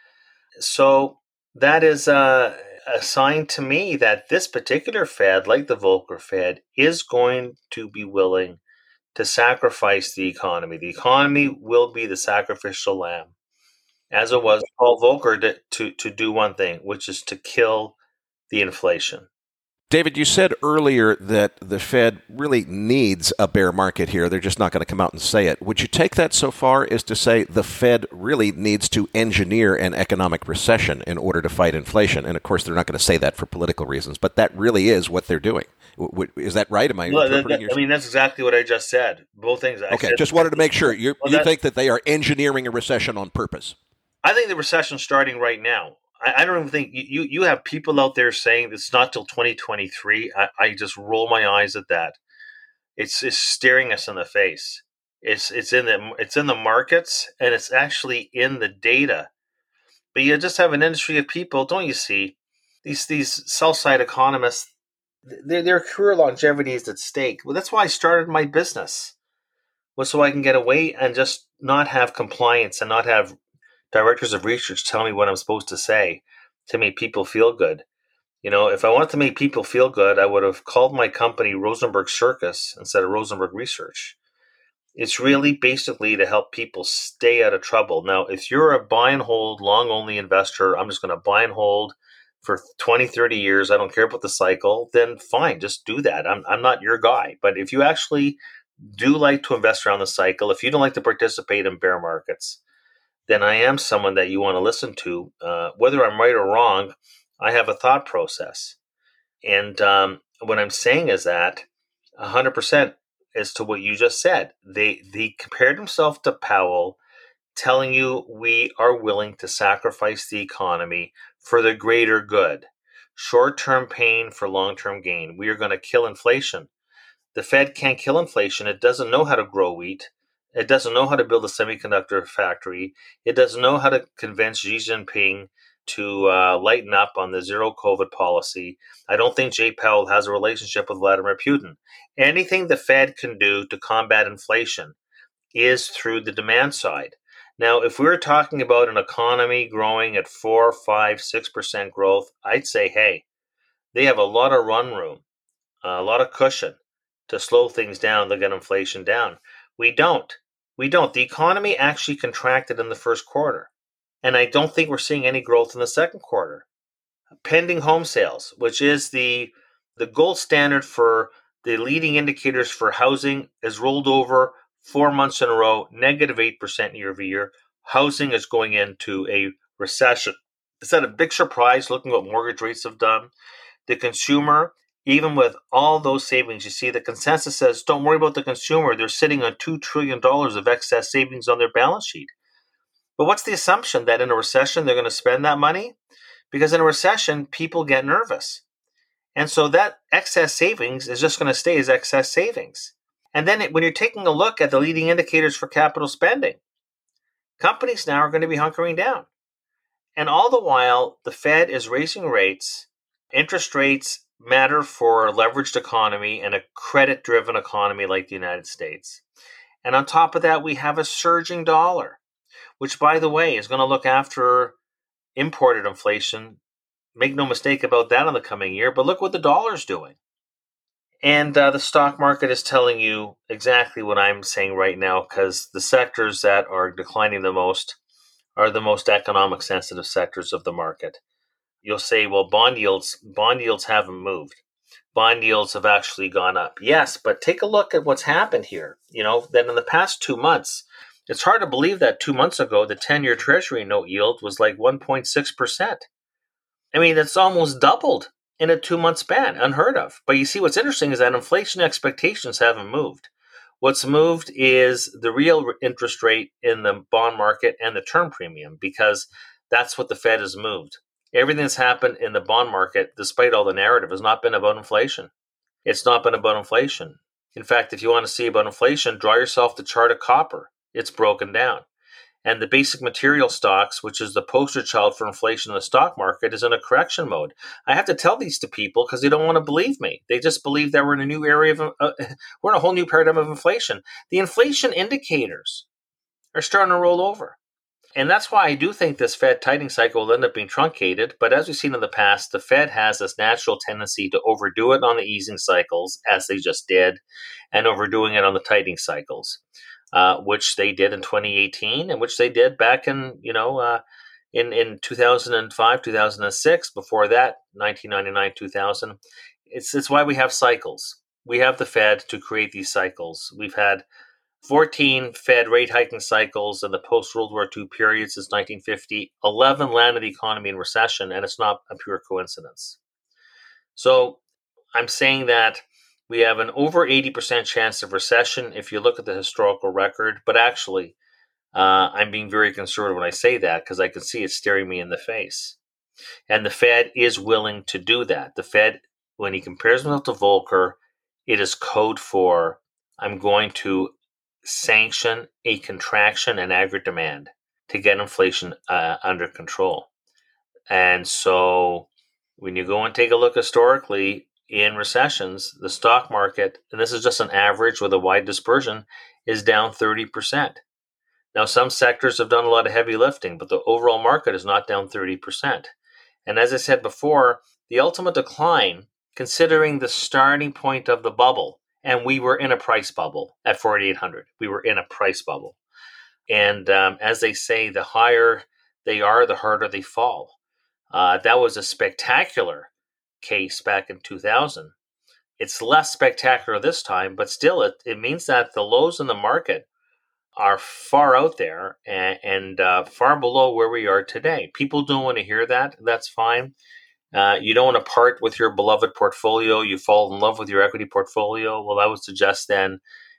So that is a sign to me that this particular Fed, like the Volcker Fed, is going to be willing to sacrifice the economy. The economy will be the sacrificial lamb, as it was Paul Volcker to do one thing, which is to kill the inflation. David, you said earlier that the Fed really needs a bear market here. They're just not going to come out and say it. Would you take that so far as to say the Fed really needs to engineer an economic recession in order to fight inflation? And of course, they're not going to say that for political reasons, but that really is what they're doing. Is that right? Am I interpreting your... I mean, that's exactly what I just said. Both things. Okay, just wanted to make sure. You think that they are engineering a recession on purpose? I think the recession's starting right now. I don't even think you have people out there saying it's not till 2023. I just roll my eyes at that. It's staring us in the face. It's in the markets, and it's actually in the data. But you just have an industry of people, don't you see? These sell side economists, their career longevity is at stake. Well, that's why I started my business, was so I can get away and just not have compliance and not have directors of research tell me what I'm supposed to say to make people feel good. If I wanted to make people feel good, I would have called my company Rosenberg Circus instead of Rosenberg Research. It's really basically to help people stay out of trouble. Now, if you're a buy and hold, long only investor, I'm just going to buy and hold for 20, 30 years, I don't care about the cycle, then fine, just do that. I'm not your guy. But if you actually do like to invest around the cycle, if you don't like to participate in bear markets, then I am someone that you want to listen to. Whether I'm right or wrong, I have a thought process. And what I'm saying is that 100% as to what you just said. They compared themselves to Powell, telling you we are willing to sacrifice the economy for the greater good. Short-term pain for long-term gain. We are going to kill inflation. The Fed can't kill inflation. It doesn't know how to grow wheat. It doesn't know how to build a semiconductor factory. It doesn't know how to convince Xi Jinping to lighten up on the zero COVID policy. I don't think Jay Powell has a relationship with Vladimir Putin. Anything the Fed can do to combat inflation is through the demand side. Now, if we're talking about an economy growing at 4, 5, 6% growth, I'd say, hey, they have a lot of run room, a lot of cushion to slow things down to get inflation down. We don't. The economy actually contracted in the first quarter. And I don't think we're seeing any growth in the second quarter. Pending home sales, which is the gold standard for the leading indicators for housing, is rolled over 4 months in a row, negative 8% year over year. Housing is going into a recession. Is that a big surprise looking at what mortgage rates have done? The consumer, even with all those savings, you see the consensus says, don't worry about the consumer. They're sitting on $2 trillion of excess savings on their balance sheet. But what's the assumption? That in a recession, they're going to spend that money? Because in a recession, people get nervous. And so that excess savings is just going to stay as excess savings. And then when you're taking a look at the leading indicators for capital spending, companies now are going to be hunkering down. And all the while, the Fed is raising rates. Interest rates matter for a leveraged economy and a credit-driven economy like the United States. And on top of that, we have a surging dollar, which, by the way, is going to look after imported inflation. Make no mistake about that in the coming year, but look what the dollar's doing. And the stock market is telling you exactly what I'm saying right now, because the sectors that are declining the most are the most economic sensitive sectors of the market. You'll say, well, bond yields haven't moved. Bond yields have actually gone up. Yes, but take a look at what's happened here. That in the past 2 months, it's hard to believe that 2 months ago, the 10-year Treasury note yield was like 1.6%. I mean, it's almost doubled in a 2-month span, unheard of. But you see, what's interesting is that inflation expectations haven't moved. What's moved is the real interest rate in the bond market and the term premium, because that's what the Fed has moved. Everything that's happened in the bond market, despite all the narrative, has not been about inflation. It's not been about inflation. In fact, if you want to see about inflation, draw yourself the chart of copper. It's broken down. And the basic material stocks, which is the poster child for inflation in the stock market, is in a correction mode. I have to tell these to people because they don't want to believe me. They just believe that we're in a new area of, we're in a whole new paradigm of inflation. The inflation indicators are starting to roll over. And that's why I do think this Fed tightening cycle will end up being truncated. But as we've seen in the past, the Fed has this natural tendency to overdo it on the easing cycles, as they just did, and overdoing it on the tightening cycles. Which they did in 2018 and which they did back in 2005, 2006, before that, 1999, 2000. It's why we have cycles. We have the Fed to create these cycles. We've had 14 Fed rate hiking cycles in the post-World War II period since 1950. 11 landed the economy in recession, and it's not a pure coincidence. So I'm saying that we have an over 80% chance of recession if you look at the historical record. But actually, I'm being very conservative when I say that because I can see it staring me in the face. And the Fed is willing to do that. The Fed, when he compares himself to Volcker, it is code for I'm going to sanction a contraction in aggregate demand to get inflation under control. And so when you go and take a look historically, in recessions, the stock market, and this is just an average with a wide dispersion, is down 30%. Now, some sectors have done a lot of heavy lifting, but the overall market is not down 30%. And as I said before, the ultimate decline, considering the starting point of the bubble. And we were in a price bubble at 4,800. We were in a price bubble. And as they say, the higher they are, the harder they fall. That was a spectacular case back in 2000. It's less spectacular this time, but still it means that the lows in the market are far out there and far below where we are today. People don't want to hear that. That's fine. You don't want to part with your beloved portfolio. You fall in love with your equity portfolio. Well, I would suggest then,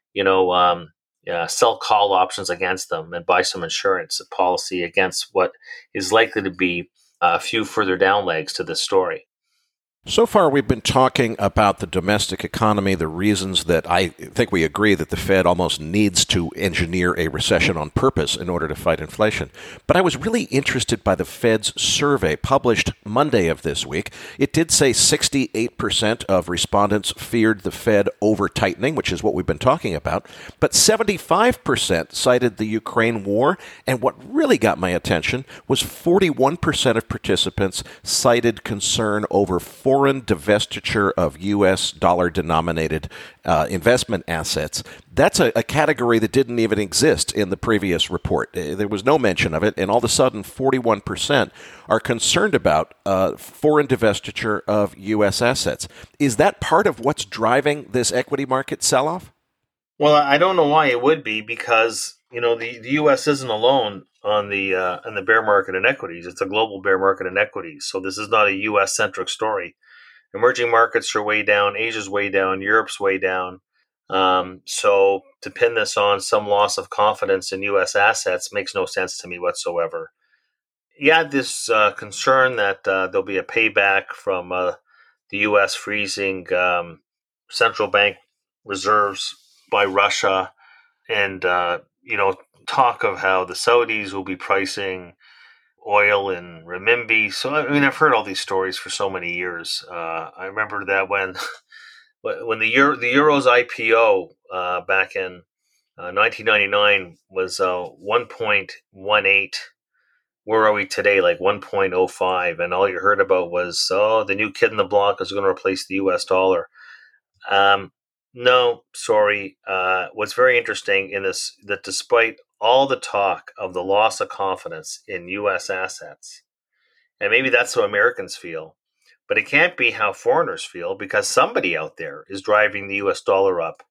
sell call options against them and buy some insurance policy against what is likely to be a few further down legs to this story. So far, we've been talking about the domestic economy, the reasons that I think we agree that the Fed almost needs to engineer a recession on purpose in order to fight inflation. But I was really interested by the Fed's survey published Monday of this week. It did say 68% of respondents feared the Fed over-tightening, which is what we've been talking about, but 75% cited the Ukraine war, and what really got my attention was 41% of participants cited concern over foreign divestiture of U.S. dollar-denominated investment assets. That's a category that didn't even exist in the previous report. There was no mention of it, and all of a sudden 41% are concerned about foreign divestiture of U.S. assets. Is that part of what's driving this equity market sell-off? Well, I don't know why it would be, because the U.S. isn't alone on the bear market in equities. It's a global bear market in equities. So this is not a U.S.-centric story. Emerging markets are way down. Asia's way down. Europe's way down. So to pin this on some loss of confidence in U.S. assets makes no sense to me whatsoever. You had this concern that there'll be a payback from the U.S. freezing central bank reserves by Russia, and talk of how the Saudis will be pricing oil in renminbi. So I've heard all these stories for so many years. I remember that when the Euro's IPO back in 1999 was 1.18. Where are we today? Like 1.05, and all you heard about was, the new kid in the block is going to replace the U.S. dollar. No, sorry. What's very interesting in this, that despite all the talk of the loss of confidence in U.S. assets, and maybe that's how Americans feel, but it can't be how foreigners feel, because somebody out there is driving the U.S. dollar up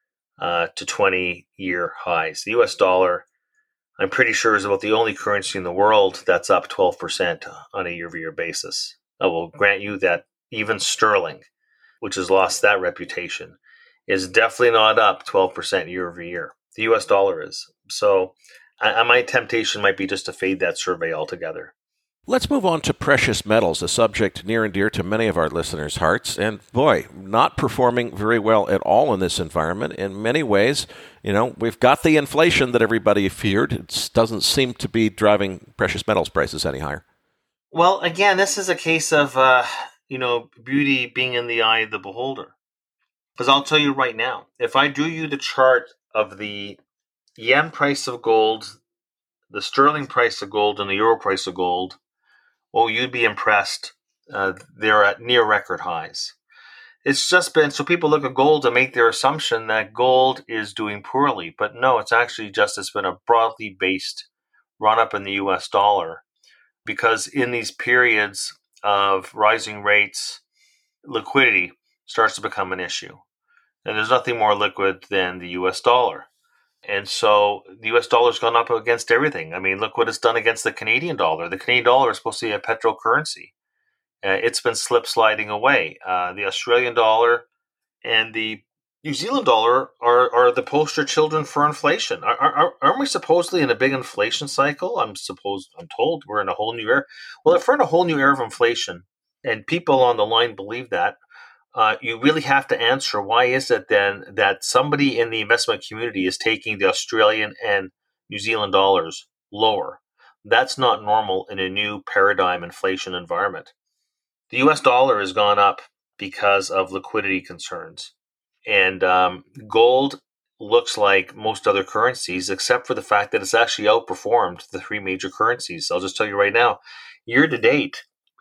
to 20-year highs. The U.S. dollar, I'm pretty sure, is about the only currency in the world that's up 12% on a year-over-year basis. I will grant you that even sterling, which has lost that reputation, is definitely not up 12% year over year. The U.S. dollar is. So my temptation might be just to fade that survey altogether. Let's move on to precious metals, a subject near and dear to many of our listeners' hearts. And boy, not performing very well at all in this environment. In many ways, we've got the inflation that everybody feared. It doesn't seem to be driving precious metals prices any higher. Well, again, this is a case of, beauty being in the eye of the beholder. Because I'll tell you right now, if I drew you the chart of the yen price of gold, the sterling price of gold, and the euro price of gold, you'd be impressed. They're at near record highs. It's just been, so people look at gold and make their assumption that gold is doing poorly. But no, it's actually just, it's been a broadly based run up in the US dollar, because in these periods of rising rates, liquidity starts to become an issue. And there's nothing more liquid than the US dollar. And so the US dollar's gone up against everything. I mean, look what it's done against the Canadian dollar. The Canadian dollar is supposed to be a petro currency. It's been sliding away. The Australian dollar and the New Zealand dollar are the poster children for inflation. Aren't we supposedly in a big inflation cycle? I'm told we're in a whole new era. Well, if we're in a whole new era of inflation, and people on the line believe that, you really have to answer, why is it then that somebody in the investment community is taking the Australian and New Zealand dollars lower? That's not normal in a new paradigm inflation environment. The US dollar has gone up because of liquidity concerns. And gold looks like most other currencies, except for the fact that it's actually outperformed the three major currencies. I'll just tell you right now, year to date,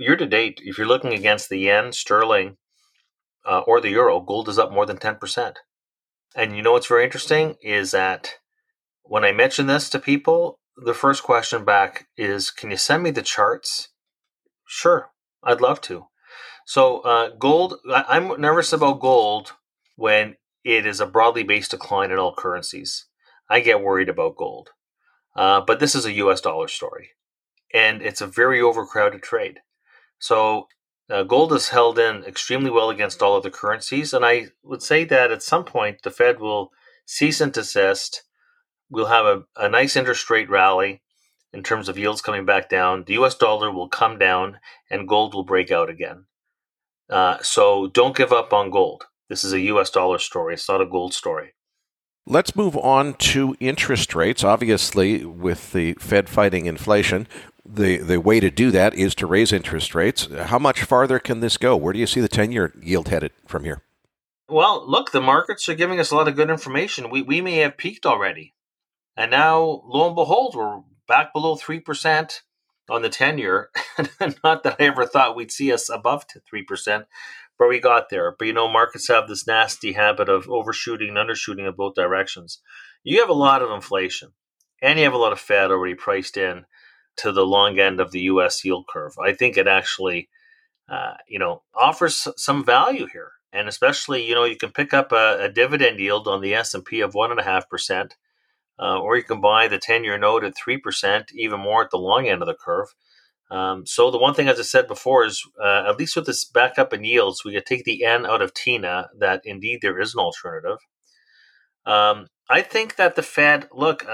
year to date, if you're looking against the yen, sterling, or the euro, gold is up more than 10%. And you know what's very interesting is that when I mention this to people, the first question back is, can you send me the charts? Sure, I'd love to. So gold, I'm nervous about gold when it is a broadly based decline in all currencies. I get worried about gold. But this is a US dollar story, and it's a very overcrowded trade. So gold is held in extremely well against all other currencies, and I would say that at some point the Fed will cease and desist. We'll have a nice interest rate rally in terms of yields coming back down. The US dollar will come down, and gold will break out again. So don't give up on gold. This is a US dollar story. It's not a gold story. Let's move on to interest rates. Obviously, with the Fed fighting inflation, the way to do that is to raise interest rates. How much farther can this go? Where do you see the 10-year yield headed from here? Well, look, the markets are giving us a lot of good information. We may have peaked already. And now, lo and behold, we're back below 3% on the 10-year. Not that I ever thought we'd see us above 3%, but we got there. But, markets have this nasty habit of overshooting and undershooting in both directions. You have a lot of inflation, and you have a lot of Fed already priced in to the long end of the U.S. yield curve. I think it actually, offers some value here. And especially, you can pick up a dividend yield on the S&P of 1.5%. Or you can buy the 10-year note at 3%, even more at the long end of the curve. So the one thing, as I said before, is at least with this backup in yields, we could take the N out of TINA, that indeed there is an alternative. I think that the Fed,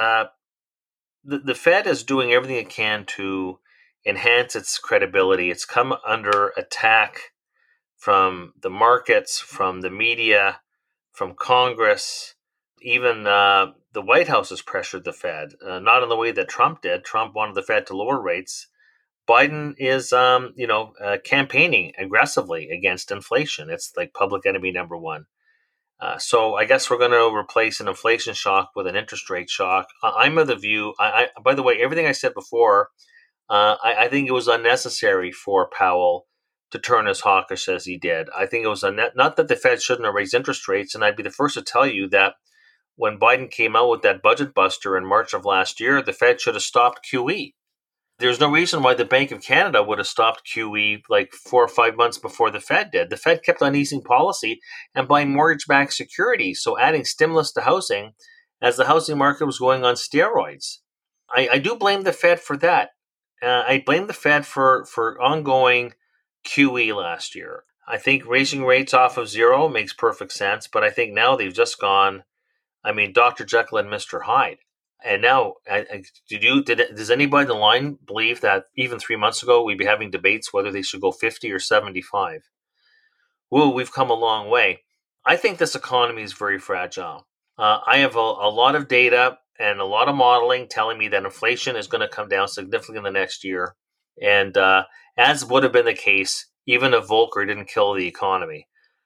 the Fed is doing everything it can to enhance its credibility. It's come under attack from the markets, from the media, from Congress. Even the White House has pressured the Fed, not in the way that Trump did. Trump wanted the Fed to lower rates. Biden is, campaigning aggressively against inflation. It's like public enemy number one. So I guess we're going to replace an inflation shock with an interest rate shock. I'm of the view, by the way, everything I said before, I think it was unnecessary for Powell to turn as hawkish as he did. I think it was not that the Fed shouldn't have raised interest rates, and I'd be the first to tell you that when Biden came out with that budget buster in March of last year, the Fed should have stopped QE. There's no reason why the Bank of Canada would have stopped QE like 4 or 5 months before the Fed did. The Fed kept on easing policy and buying mortgage-backed securities, so adding stimulus to housing as the housing market was going on steroids. I do blame the Fed for that. I blame the Fed for ongoing QE last year. I think raising rates off of zero makes perfect sense, but I think now they've just gone, Dr. Jekyll and Mr. Hyde. And now, does anybody in the line believe that even 3 months ago we'd be having debates whether they should go 50 or 75? Whoa, we've come a long way. I think this economy is very fragile. I have a lot of data and a lot of modeling telling me that inflation is going to come down significantly in the next year. And as would have been the case, even if Volcker didn't kill the economy,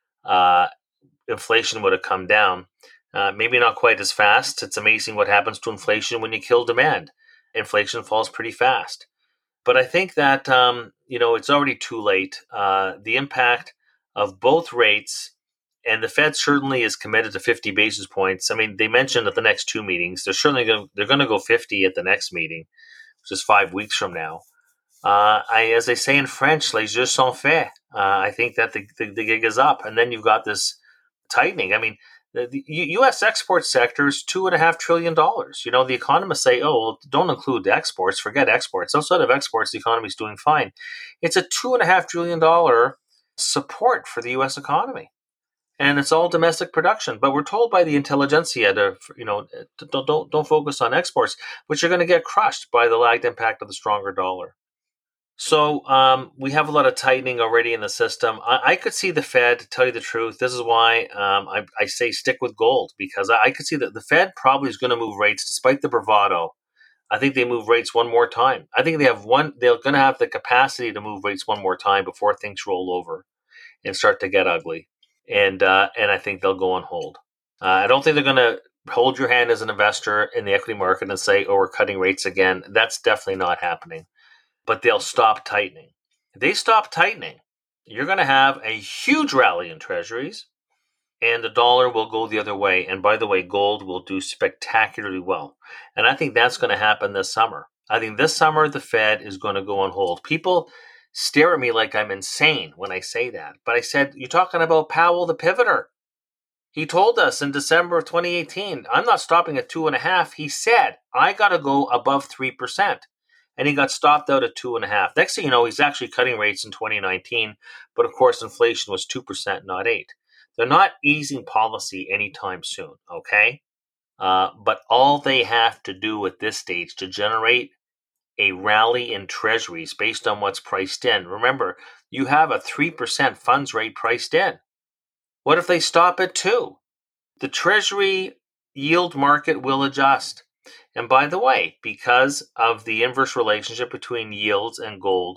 inflation would have come down. Maybe not quite as fast. It's amazing what happens to inflation when you kill demand. Inflation falls pretty fast. But I think that, it's already too late. The impact of both rates, and the Fed certainly is committed to 50 basis points. They mentioned at the next two meetings, they're going to go 50 at the next meeting, which is 5 weeks from now. As they say in French, les jeux sont faits. I think that the gig is up. And then you've got this tightening. The U.S. export sector is $2.5 trillion. The economists say, don't include the exports, forget exports. Outside of exports, the economy is doing fine. It's a $2.5 trillion support for the U.S. economy. And it's all domestic production. But we're told by the intelligentsia don't focus on exports, which are going to get crushed by the lagged impact of the stronger dollar. So we have a lot of tightening already in the system. I could see the Fed, to tell you the truth. This is why I say stick with gold, because I could see that the Fed probably is going to move rates despite the bravado. I think they move rates one more time. I think they're going to have the capacity to move rates one more time before things roll over and start to get ugly. And I think they'll go on hold. I don't think they're going to hold your hand as an investor in the equity market and say, we're cutting rates again. That's definitely not happening. But they'll stop tightening. If they stop tightening, you're going to have a huge rally in treasuries, and the dollar will go the other way. And by the way, gold will do spectacularly well. And I think that's going to happen this summer. I think this summer the Fed is going to go on hold. People stare at me like I'm insane when I say that. But I said, you're talking about Powell, the pivoter. He told us in December of 2018, I'm not stopping at 2.5. He said, I got to go above 3%. And he got stopped out at 2.5. Next thing you know, he's actually cutting rates in 2019. But of course, inflation was 2%, not 8%. They're not easing policy anytime soon, okay? But all they have to do at this stage to generate a rally in treasuries based on what's priced in. Remember, you have a 3% funds rate priced in. What if they stop at 2%? The treasury yield market will adjust. And by the way, because of the inverse relationship between yields and gold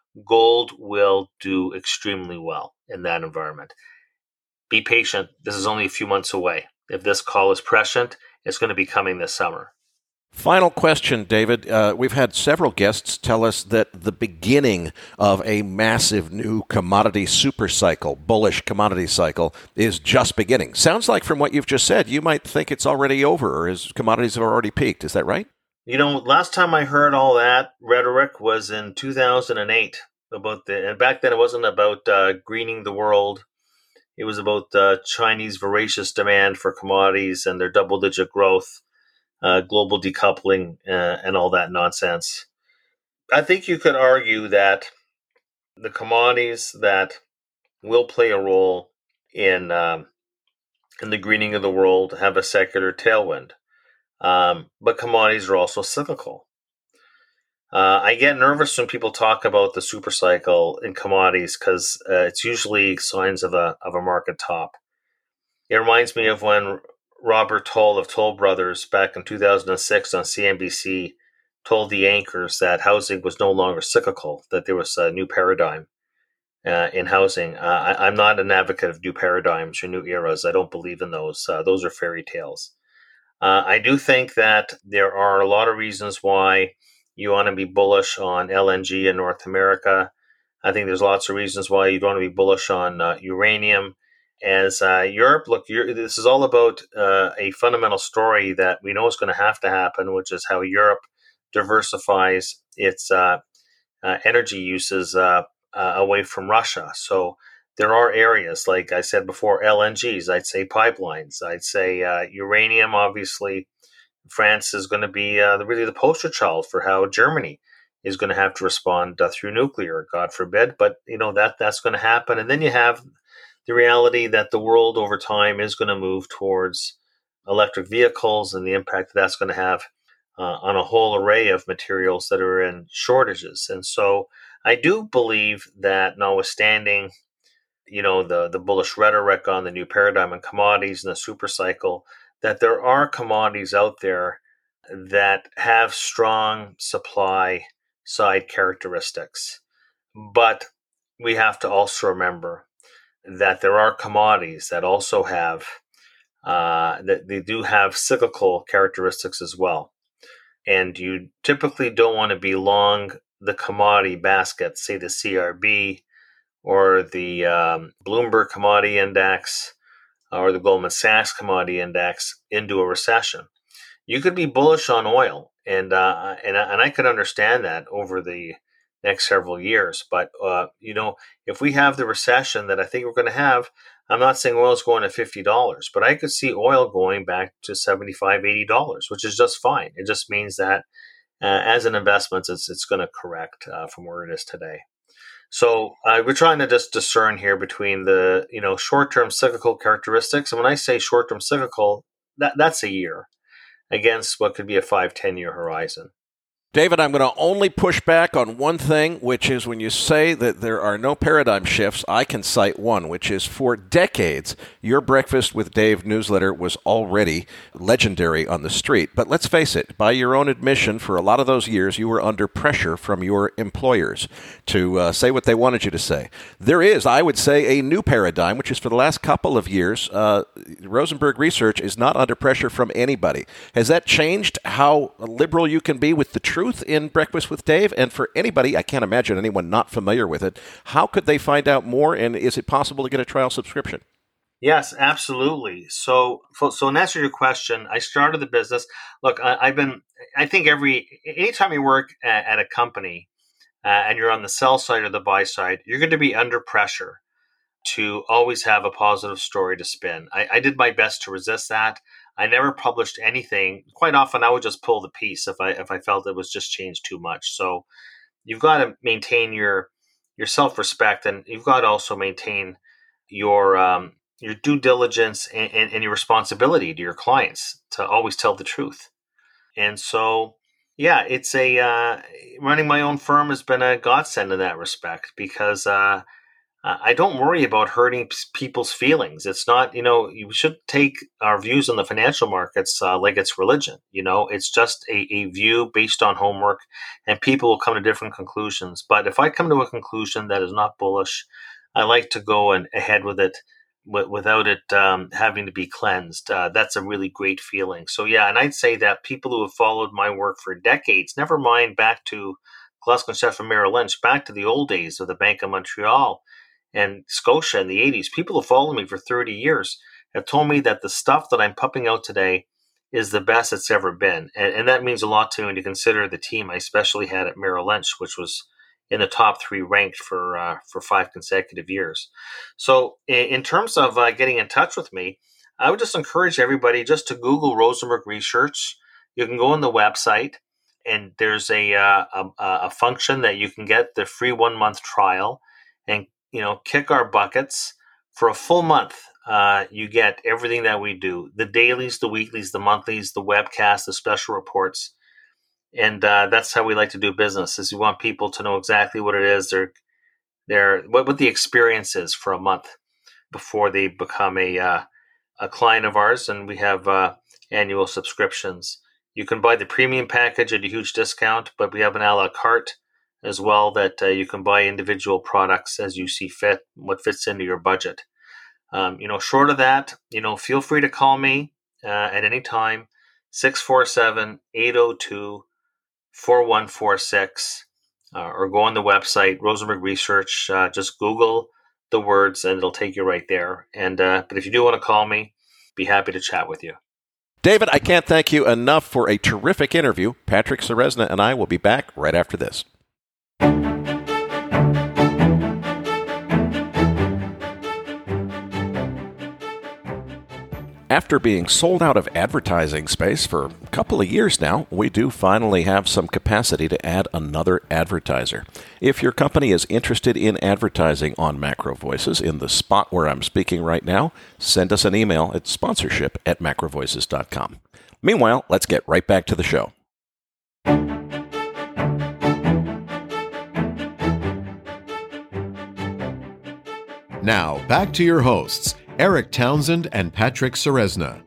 will do extremely well in that environment. Be patient. This is only a few months away. If this call is prescient, it's going to be coming this summer. Final question, David. We've had several guests tell us that the beginning of a massive new commodity super cycle, bullish commodity cycle, is just beginning. Sounds like from what you've just said, you might think it's already over, or commodities have already peaked. Is that right? You know, last time I heard all that rhetoric was in 2008. And back then it wasn't about greening the world. It was about Chinese voracious demand for commodities and their double-digit growth. Global decoupling and all that nonsense. I think you could argue that the commodities that will play a role in the greening of the world have a secular tailwind, but commodities are also cyclical. I get nervous when people talk about the super cycle in commodities because it's usually signs of a market top. It reminds me of when Robert Toll of Toll Brothers back in 2006 on CNBC told the anchors that housing was no longer cyclical, that there was a new paradigm in housing. I'm not an advocate of new paradigms or new eras. I don't believe in those. Those are fairy tales. I do think that there are a lot of reasons why you want to be bullish on LNG in North America. I think there's lots of reasons why you'd want to be bullish on uranium. As Europe, look, this is all about a fundamental story that we know is going to happen, which is how Europe diversifies its energy uses away from Russia. So there are areas, like I said before, LNGs, I'd say pipelines, I'd say uranium, obviously. France is going to be really the poster child for how Germany is going to have to respond through nuclear, God forbid. But, you know, that's going to happen. And then you have the reality that the world over time is going to move towards electric vehicles and the impact that's going to have on a whole array of materials that are in shortages. And so I do believe that, notwithstanding, you know, the bullish rhetoric on the new paradigm and commodities and the super cycle, that there are commodities out there that have strong supply side characteristics. But we have to also remember that there are commodities that also have, that they do have cyclical characteristics as well. And you typically don't want to be long the commodity basket, say the CRB or the Bloomberg Commodity Index or the Goldman Sachs Commodity Index into a recession. You could be bullish on oil, and I could understand that over the next several years. But, you know, if we have the recession that I think we're going to have, I'm not saying oil is going to $50, but I could see oil going back to $75, $80, which is just fine. It just means that as an investment, it's going to correct from where it is today. So we're trying to just discern here between the, you know, short-term cyclical characteristics. And when I say short-term cyclical, that's a year against what could be a 5-10 year horizon. David, I'm going to only push back on one thing, which is when you say that there are no paradigm shifts, I can cite one, which is for decades, your Breakfast with Dave newsletter was already legendary on the street. But let's face it, by your own admission, for a lot of those years, you were under pressure from your employers to say what they wanted you to say. There is, I would say, a new paradigm, which is for the last couple of years, Rosenberg Research is not under pressure from anybody. Has that changed how liberal you can be with the truth? truth in Breakfast with Dave? And for anybody, I can't imagine anyone not familiar with it, how could they find out more? And is it possible to get a trial subscription? Yes, absolutely. So in answer to your question, I started the business. Look, I think anytime you work at a company and you're on the sell side or the buy side, you're going to be under pressure to always have a positive story to spin. I did my best to resist that. I never published anything. Quite often, I would just pull the piece if I felt it was just changed too much. So you've got to maintain your self-respect, and you've got to also maintain your due diligence and your responsibility to your clients to always tell the truth. And so, yeah, it's running my own firm has been a godsend in that respect, because I don't worry about hurting people's feelings. It's not, you should take our views on the financial markets like it's religion. It's just a view based on homework, and people will come to different conclusions. But if I come to a conclusion that is not bullish, I like to go ahead with it without it having to be cleansed. That's a really great feeling. So, yeah, and I'd say that people who have followed my work for decades, never mind back to Gluskin Sheff and Merrill Lynch, back to the old days of the Bank of Montreal and Scotia in the 80s, people who followed me for 30 years have told me that the stuff that I'm pumping out today is the best it's ever been. And that means a lot to me when you consider the team I especially had at Merrill Lynch, which was in the top 3 ranked for 5 consecutive years. So in terms of getting in touch with me, I would just encourage everybody just to Google Rosenberg Research. You can go on the website, and there's a function that you can get the free 1-month trial and kick our buckets for a full month. You get everything that we do: the dailies, the weeklies, the monthlies, the webcasts, the special reports. And that's how we like to do business, is we want people to know exactly what it is what the experience is for a month before they become a client of ours. And we have annual subscriptions. You can buy the premium package at a huge discount, but we have an a la carte as well that you can buy individual products as you see fit, what fits into your budget. Short of that, feel free to call me at any time, 647-802-4146, or go on the website, Rosenberg Research. Just Google the words and it'll take you right there. And but if you do want to call me, be happy to chat with you. David, I can't thank you enough for a terrific interview. Patrick Ceresna and I will be back right after this. After being sold out of advertising space for a couple of years now, we do finally have some capacity to add another advertiser. If your company is interested in advertising on Macro Voices in the spot where I'm speaking right now, send us an email at sponsorship@macrovoices.com. Meanwhile, let's get right back to the show. Now, back to your hosts, Eric Townsend and Patrick Ceresna.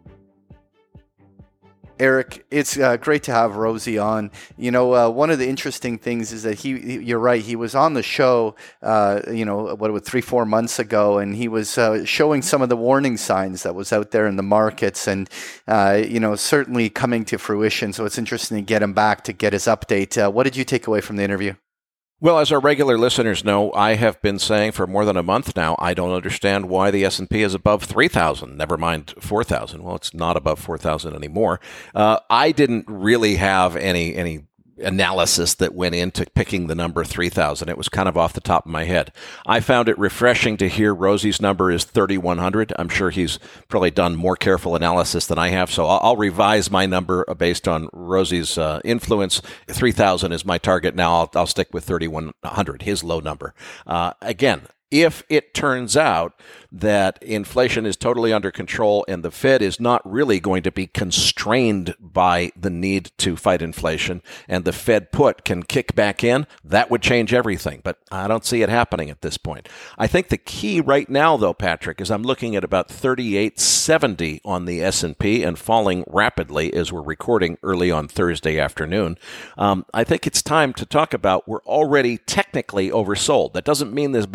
Eric, it's great to have Rosie on. One of the interesting things is that you're right, he was on the show, 3-4 months ago, and he was showing some of the warning signs that was out there in the markets, and, certainly coming to fruition. So it's interesting to get him back to get his update. What did you take away from the interview? Well, as our regular listeners know, I have been saying for more than a month now, I don't understand why the S&P is above 3,000, never mind 4,000. Well, it's not above 4,000 anymore. I didn't really have any analysis that went into picking the number 3,000. It was kind of off the top of my head. I found it refreshing to hear Rosie's number is 3,100. I'm sure he's probably done more careful analysis than I have, so I'll revise my number based on Rosie's influence. 3,000 is my target now. I'll stick with 3,100, his low number. Again, if it turns out that inflation is totally under control and the Fed is not really going to be constrained by the need to fight inflation and the Fed put can kick back in, that would change everything. But I don't see it happening at this point. I think the key right now, though, Patrick, is I'm looking at about 3870 on the S&P and falling rapidly as we're recording early on Thursday afternoon. I think it's time to talk about we're already technically oversold. That doesn't mean this bear market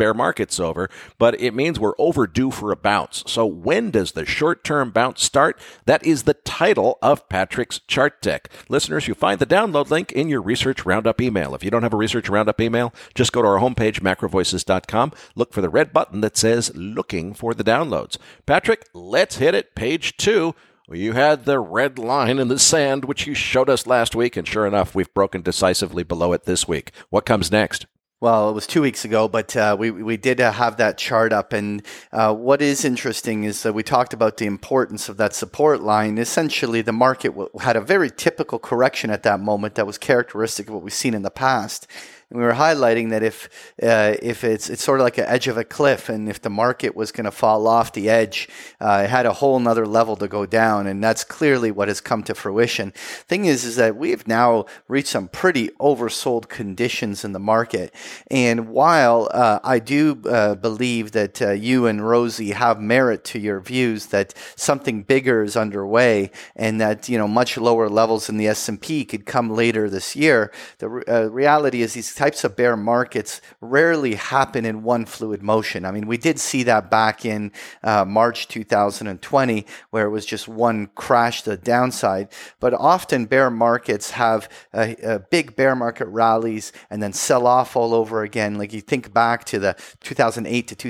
market's over, but it means we're overdue for a bounce. So when does the short-term bounce start? That is the title of Patrick's chart deck. Listeners, you find the download link in your Research Roundup email. If you don't have a Research Roundup email, just go to our homepage, macrovoices.com, look for the red button that says Looking for the Downloads. Patrick, let's hit it. Page 2. You had the red line in the sand, which you showed us last week, and sure enough, we've broken decisively below it this week. What comes next? Well, it was 2 weeks ago, but we did have that chart up. And what is interesting is that we talked about the importance of that support line. Essentially, the market had a very typical correction at that moment that was characteristic of what we've seen in the past. And we were highlighting that if it's sort of like an edge of a cliff, and if the market was going to fall off the edge, it had a whole nother level to go down, and that's clearly what has come to fruition. Thing is that we've now reached some pretty oversold conditions in the market, and while I do believe that you and Rosie have merit to your views that something bigger is underway, and that much lower levels in the S&P could come later this year, the reality is these types of bear markets rarely happen in one fluid motion. I mean, we did see that back in March 2020, where it was just one crash to the downside. But often bear markets have big bear market rallies and then sell off all over again. Like you think back to the 2008 to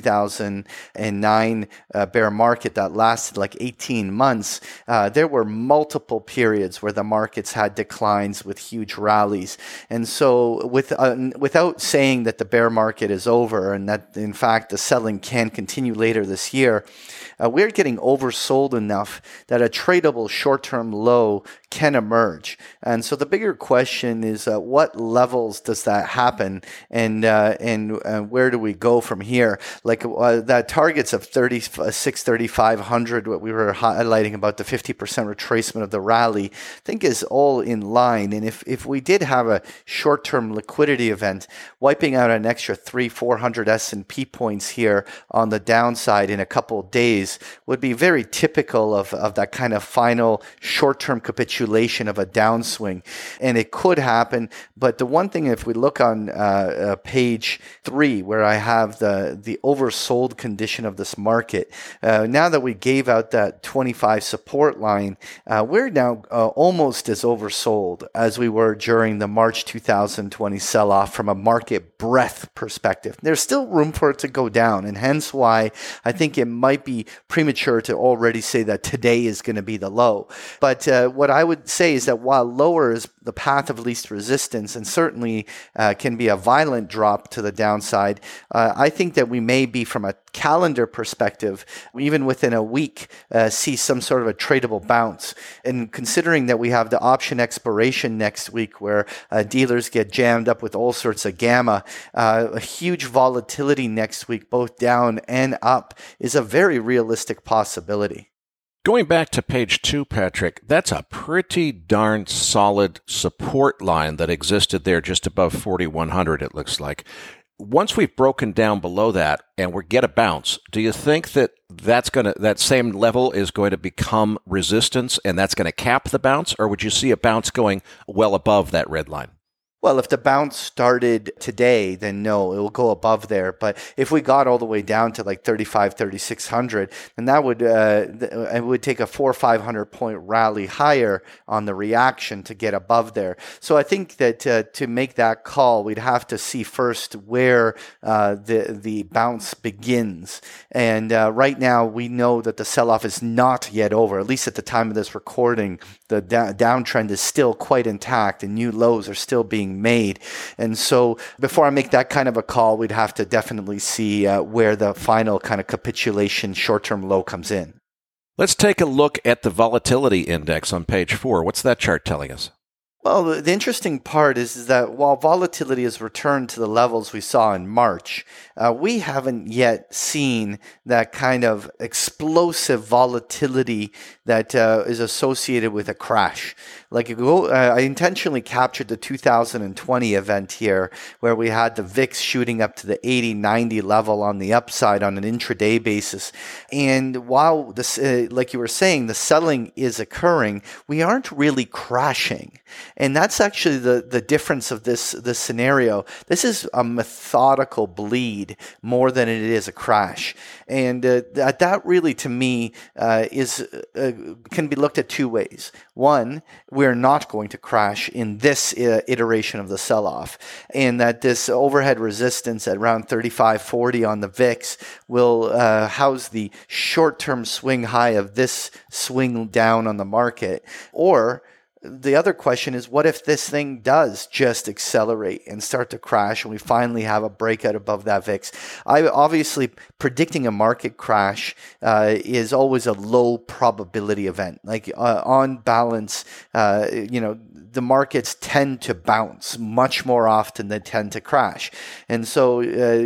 2009 bear market that lasted like 18 months. There were multiple periods where the markets had declines with huge rallies. And so without saying that the bear market is over and that, in fact, the selling can continue later this year, we're getting oversold enough that a tradable short-term low can emerge. And so the bigger question is, what levels does that happen, and where do we go from here? Like that targets of 3,500, what we were highlighting about the 50% retracement of the rally, I think is all in line. And if we did have a short-term liquidity event, wiping out an extra 300-400 S&P points here on the downside in a couple of days would be very typical of that kind of final short-term capitulation of a downswing. And it could happen, but the one thing, if we look on page 3, where I have the oversold condition of this market, now that we gave out that 25 support line, we're now almost as oversold as we were during the March 2020 sell-off from a market breadth perspective. There's still room for it to go down, and hence why I think it might be premature to already say that today is going to be the low. But what I would say is that while lower is the path of least resistance, and certainly can be a violent drop to the downside, I think that we may be, from a calendar perspective, even within a week, see some sort of a tradable bounce. And considering that we have the option expiration next week, where dealers get jammed up with all sorts of gamma, a huge volatility next week, both down and up, is a very realistic possibility. Going back to page 2, Patrick, that's a pretty darn solid support line that existed there just above 4,100, it looks like. Once we've broken down below that and we get a bounce, do you think that that same level is going to become resistance and that's going to cap the bounce, or would you see a bounce going well above that red line? Well, if the bounce started today, then no, it will go above there. But if we got all the way down to like 3,600, then that would it would take a 400 or 500 point rally higher on the reaction to get above there. So I think that to make that call, we'd have to see first where the bounce begins. And right now, we know that the sell-off is not yet over. At least at the time of this recording, the downtrend is still quite intact, and new lows are still being made. And so before I make that kind of a call, we'd have to definitely see where the final kind of capitulation short-term low comes in. Let's take a look at the volatility index on page 4. What's that chart telling us? Well, the interesting part is that while volatility has returned to the levels we saw in March, we haven't yet seen that kind of explosive volatility that is associated with a crash. Like I intentionally captured the 2020 event here, where we had the VIX shooting up to the 80-90 level on the upside on an intraday basis. And while this, like you were saying, the selling is occurring, we aren't really crashing. And that's actually the difference of this scenario. This is a methodical bleed more than it is a crash. And that really, to me, can be looked at two ways. One, we're not going to crash in this iteration of the sell-off, and that this overhead resistance at around 35.40 on the VIX will house the short-term swing high of this swing down on the market. Or the other question is, what if this thing does just accelerate and start to crash and we finally have a breakout above that VIX? Obviously, predicting a market crash is always a low probability event. Like on balance, the markets tend to bounce much more often than tend to crash. And so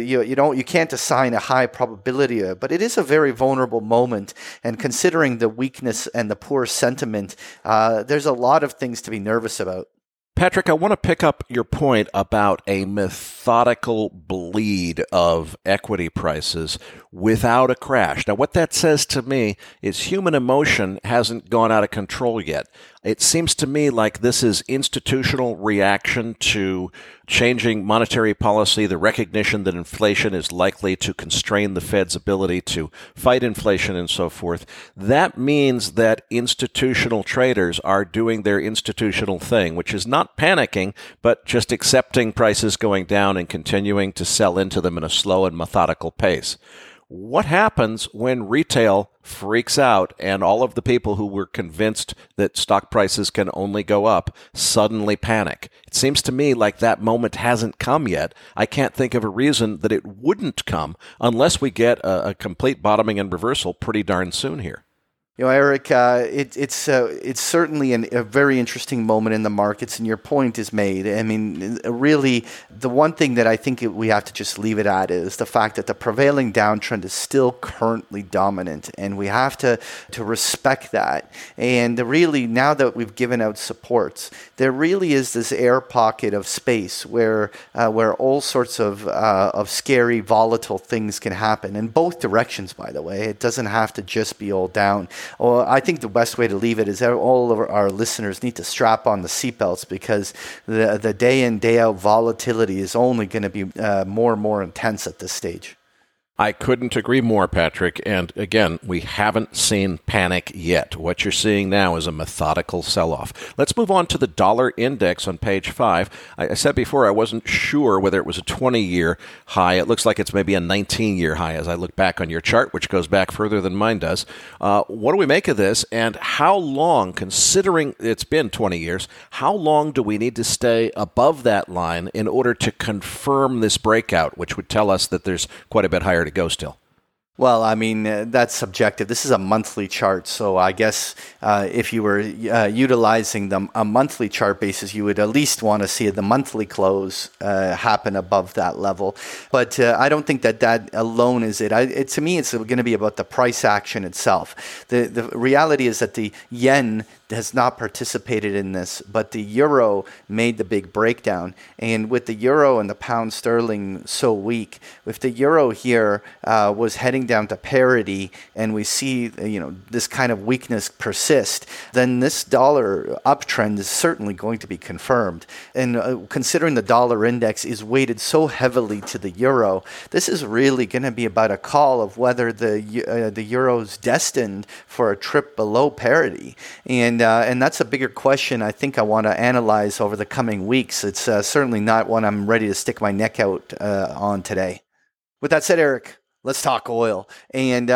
you can't assign a high probability of it, but it is a very vulnerable moment. And considering the weakness and the poor sentiment, there's a lot of things to be nervous about. Patrick, I want to pick up your point about a methodical bleed of equity prices without a crash. Now, what that says to me is human emotion hasn't gone out of control yet. It seems to me like this is institutional reaction to changing monetary policy, the recognition that inflation is likely to constrain the Fed's ability to fight inflation and so forth. That means that institutional traders are doing their institutional thing, which is not panicking, but just accepting prices going down and continuing to sell into them in a slow and methodical pace. What happens when retail freaks out and all of the people who were convinced that stock prices can only go up suddenly panic? It seems to me like that moment hasn't come yet. I can't think of a reason that it wouldn't come unless we get a complete bottoming and reversal pretty darn soon here. Eric, it's certainly a very interesting moment in the markets, and your point is made. I mean, really, the one thing that I think we have to just leave it at is the fact that the prevailing downtrend is still currently dominant, and we have to respect that. And really, now that we've given out supports, there really is this air pocket of space where all sorts of scary, volatile things can happen in both directions. By the way, it doesn't have to just be all down. Well, I think the best way to leave it is that all of our listeners need to strap on the seatbelts, because the day in, day out volatility is only going to be more and more intense at this stage. I couldn't agree more, Patrick. And again, we haven't seen panic yet. What you're seeing now is a methodical sell-off. Let's move on to the dollar index on page 5. I said before I wasn't sure whether it was a 20-year high. It looks like it's maybe a 19-year high as I look back on your chart, which goes back further than mine does. What do we make of this? And how long, considering it's been 20 years, how long do we need to stay above that line in order to confirm this breakout, which would tell us that there's quite a bit higher to go still? Well, I mean, that's subjective. This is a monthly chart, so I guess if you were utilizing a monthly chart basis, you would at least want to see the monthly close happen above that level. But I don't think that alone is it. To me, it's going to be about the price action itself. The reality is that the yen has not participated in this, but the euro made the big breakdown. And with the euro and the pound sterling so weak, if the euro here was heading down to parity, and we see this kind of weakness persist, then this dollar uptrend is certainly going to be confirmed. And considering the dollar index is weighted so heavily to the euro, this is really going to be about a call of whether the euro is destined for a trip below parity. And that's a bigger question I think I want to analyze over the coming weeks. It's certainly not one I'm ready to stick my neck out on today. With that said, Eric, let's talk oil. And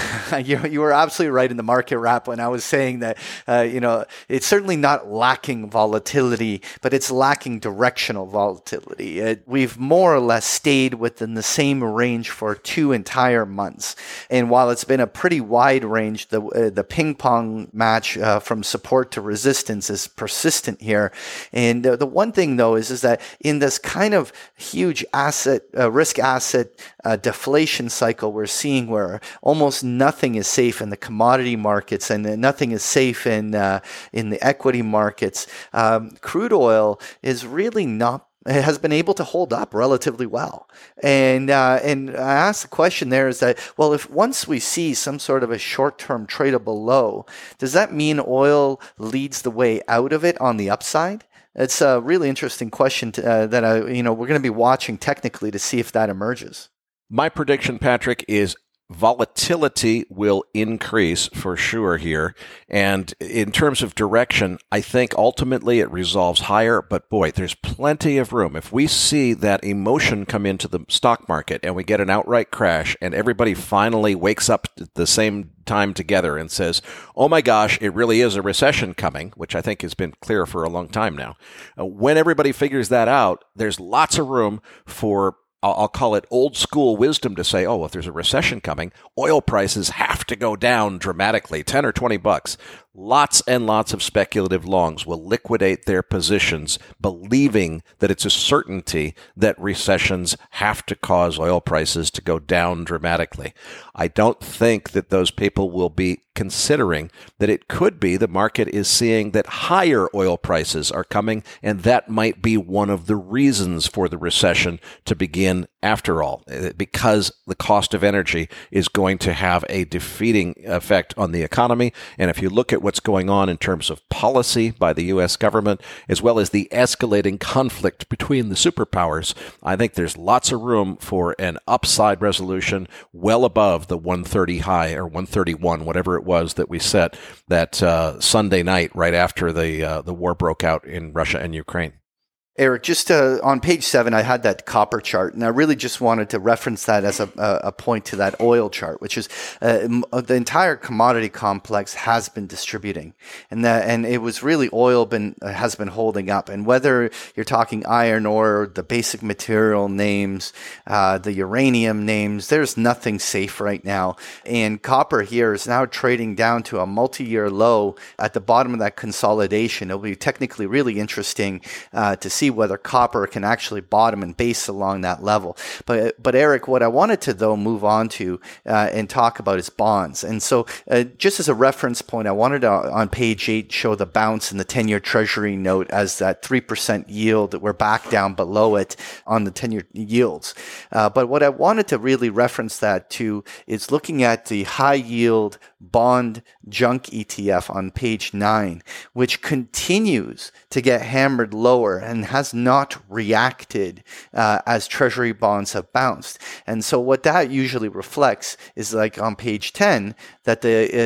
you were absolutely right in the market wrap when I was saying that, it's certainly not lacking volatility, but it's lacking directional volatility. We've more or less stayed within the same range for 2 entire months. And while it's been a pretty wide range, the ping pong match from support to resistance is persistent here. And the one thing, though, is that in this kind of huge risk asset deflation cycle we're seeing, where almost nothing is safe in the commodity markets and nothing is safe in the equity markets, crude oil is really not has been able to hold up relatively well. And I asked the question there is that, well, if once we see some sort of a short-term tradable low, does that mean oil leads the way out of it on the upside? It's a really interesting question that we're going to be watching technically to see if that emerges. My prediction, Patrick, is volatility will increase for sure here. And in terms of direction, I think ultimately it resolves higher. But boy, there's plenty of room. If we see that emotion come into the stock market and we get an outright crash and everybody finally wakes up at the same time together and says, oh my gosh, it really is a recession coming, which I think has been clear for a long time now. When everybody figures that out, there's lots of room for, I'll call it old school wisdom to say, oh, if there's a recession coming, oil prices have to go down dramatically, 10 or 20 bucks. Lots and lots of speculative longs will liquidate their positions, believing that it's a certainty that recessions have to cause oil prices to go down dramatically. I don't think that those people will be considering that it could be the market is seeing that higher oil prices are coming, and that might be one of the reasons for the recession to begin after all, because the cost of energy is going to have a defeating effect on the economy. And if you look at what's going on in terms of policy by the U.S. government, as well as the escalating conflict between the superpowers, I think there's lots of room for an upside resolution well above the 130 high or 131, whatever it was that we set that Sunday night right after the war broke out in Russia and Ukraine. Eric, just on page 7, I had that copper chart, and I really just wanted to reference that as a point to that oil chart, which is the entire commodity complex has been distributing, and it was really oil has been holding up. And whether you're talking iron ore, the basic material names, the uranium names, there's nothing safe right now. And copper here is now trading down to a multi-year low at the bottom of that consolidation. It'll be technically really interesting to see whether copper can actually bottom and base along that level. But Eric, what I wanted to though move on to and talk about is bonds. And so just as a reference point, I wanted to on page 8 show the bounce in the 10-year Treasury note as that 3% yield that we're back down below it on the 10-year yields. But what I wanted to really reference that to is looking at the high yield bond junk ETF on page 9, which continues to get hammered lower and has not reacted as Treasury bonds have bounced. And so what that usually reflects is, like on page 10, that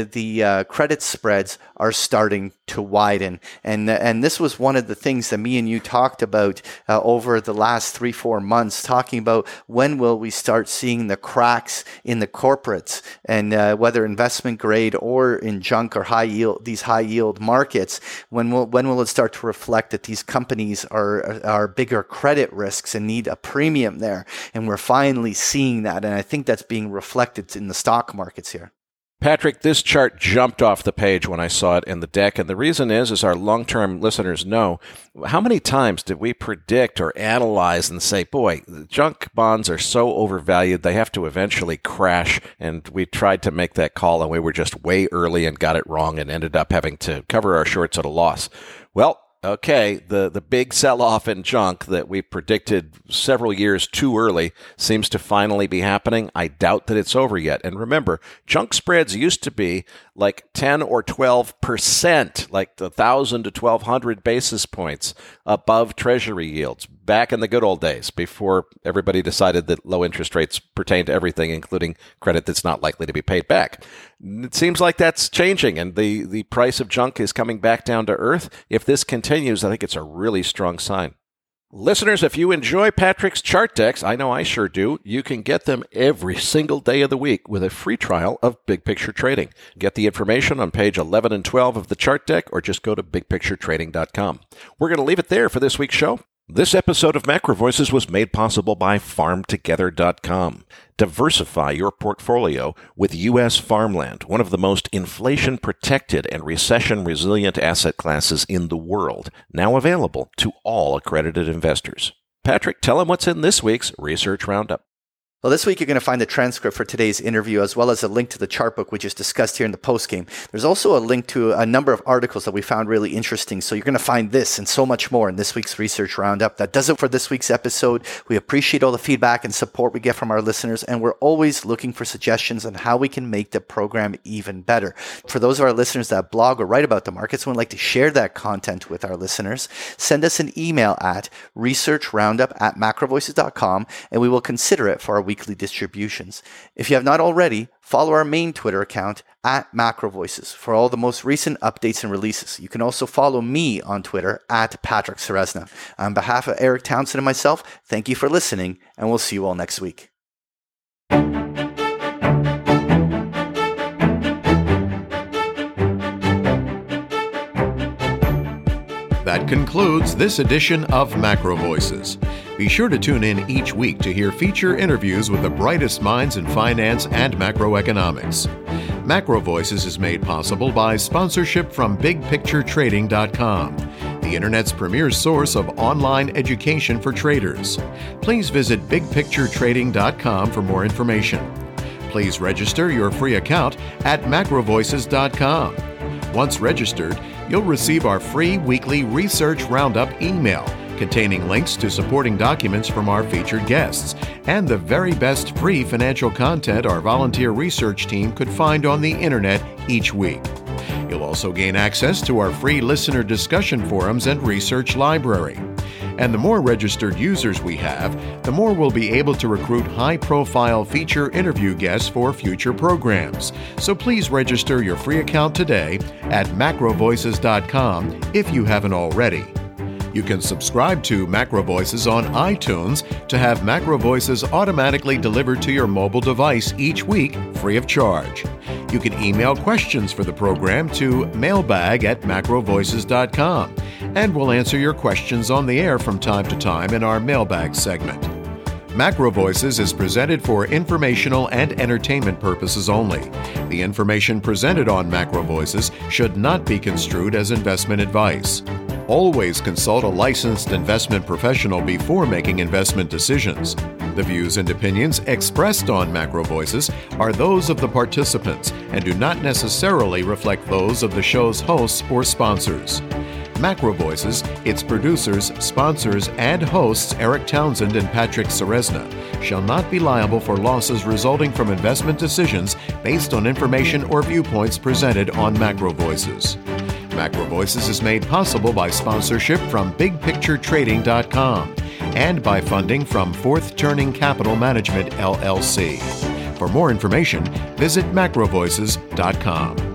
the credit spreads are starting to widen. And this was one of the things that me and you talked about over the last 3-4 months, talking about when will we start seeing the cracks in the corporates, and whether investment grade or in junk or high yield, these high yield markets, when will it start to reflect that these companies are bigger credit risks and need a premium there? And we're finally seeing that, and I think that's being reflected in the stock markets here. Patrick, this chart jumped off the page when I saw it in the deck, and the reason is, as our long-term listeners know, how many times did we predict or analyze and say, boy, the junk bonds are so overvalued, they have to eventually crash, and we tried to make that call, and we were just way early and got it wrong and ended up having to cover our shorts at a loss. Well, okay, the big sell-off in junk that we predicted several years too early seems to finally be happening. I doubt that it's over yet. And remember, junk spreads used to be like 10 or 12%, like 1,000 to 1,200 basis points above Treasury yields back in the good old days before everybody decided that low interest rates pertain to everything, including credit that's not likely to be paid back. It seems like that's changing, and the price of junk is coming back down to earth. If this continues, I think it's a really strong sign. Listeners, if you enjoy Patrick's chart decks, I know I sure do, you can get them every single day of the week with a free trial of Big Picture Trading. Get the information on page 11 and 12 of the chart deck, or just go to bigpicturetrading.com. We're going to leave it there for this week's show. This episode of Macro Voices was made possible by FarmTogether.com. Diversify your portfolio with U.S. farmland, one of the most inflation-protected and recession-resilient asset classes in the world, now available to all accredited investors. Patrick, tell them what's in this week's Research Roundup. Well, this week you're going to find the transcript for today's interview as well as a link to the chart book we just discussed here in the postgame. There's also a link to a number of articles that we found really interesting. So you're going to find this and so much more in this week's Research Roundup. That does it for this week's episode. We appreciate all the feedback and support we get from our listeners, and we're always looking for suggestions on how we can make the program even better. For those of our listeners that blog or write about the markets and would like to share that content with our listeners, send us an email at researchroundup@macrovoices.com, and we will consider it for our weekly distributions. If you have not already, follow our main Twitter account at MacroVoices for all the most recent updates and releases. You can also follow me on Twitter at Patrick Ceresna. On behalf of Eric Townsend and myself, thank you for listening, and we'll see you all next week. That concludes this edition of Macro Voices. Be sure to tune in each week to hear feature interviews with the brightest minds in finance and macroeconomics. Macro Voices is made possible by sponsorship from BigPictureTrading.com, the Internet's premier source of online education for traders. Please visit BigPictureTrading.com for more information. Please register your free account at MacroVoices.com. Once registered, you'll receive our free weekly Research Roundup email containing links to supporting documents from our featured guests and the very best free financial content our volunteer research team could find on the internet each week. You'll also gain access to our free listener discussion forums and research library. And the more registered users we have, the more we'll be able to recruit high-profile feature interview guests for future programs. So please register your free account today at macrovoices.com if you haven't already. You can subscribe to Macro Voices on iTunes to have Macro Voices automatically delivered to your mobile device each week free of charge. You can email questions for the program to mailbag@macrovoices.com, and we'll answer your questions on the air from time to time in our mailbag segment. Macro Voices is presented for informational and entertainment purposes only. The information presented on Macro Voices should not be construed as investment advice. Always consult a licensed investment professional before making investment decisions. The views and opinions expressed on Macro Voices are those of the participants and do not necessarily reflect those of the show's hosts or sponsors. Macro Voices, its producers, sponsors, and hosts Eric Townsend and Patrick Ceresna shall not be liable for losses resulting from investment decisions based on information or viewpoints presented on Macro Voices. Macro Voices is made possible by sponsorship from BigPictureTrading.com and by funding from Fourth Turning Capital Management, LLC. For more information, visit macrovoices.com.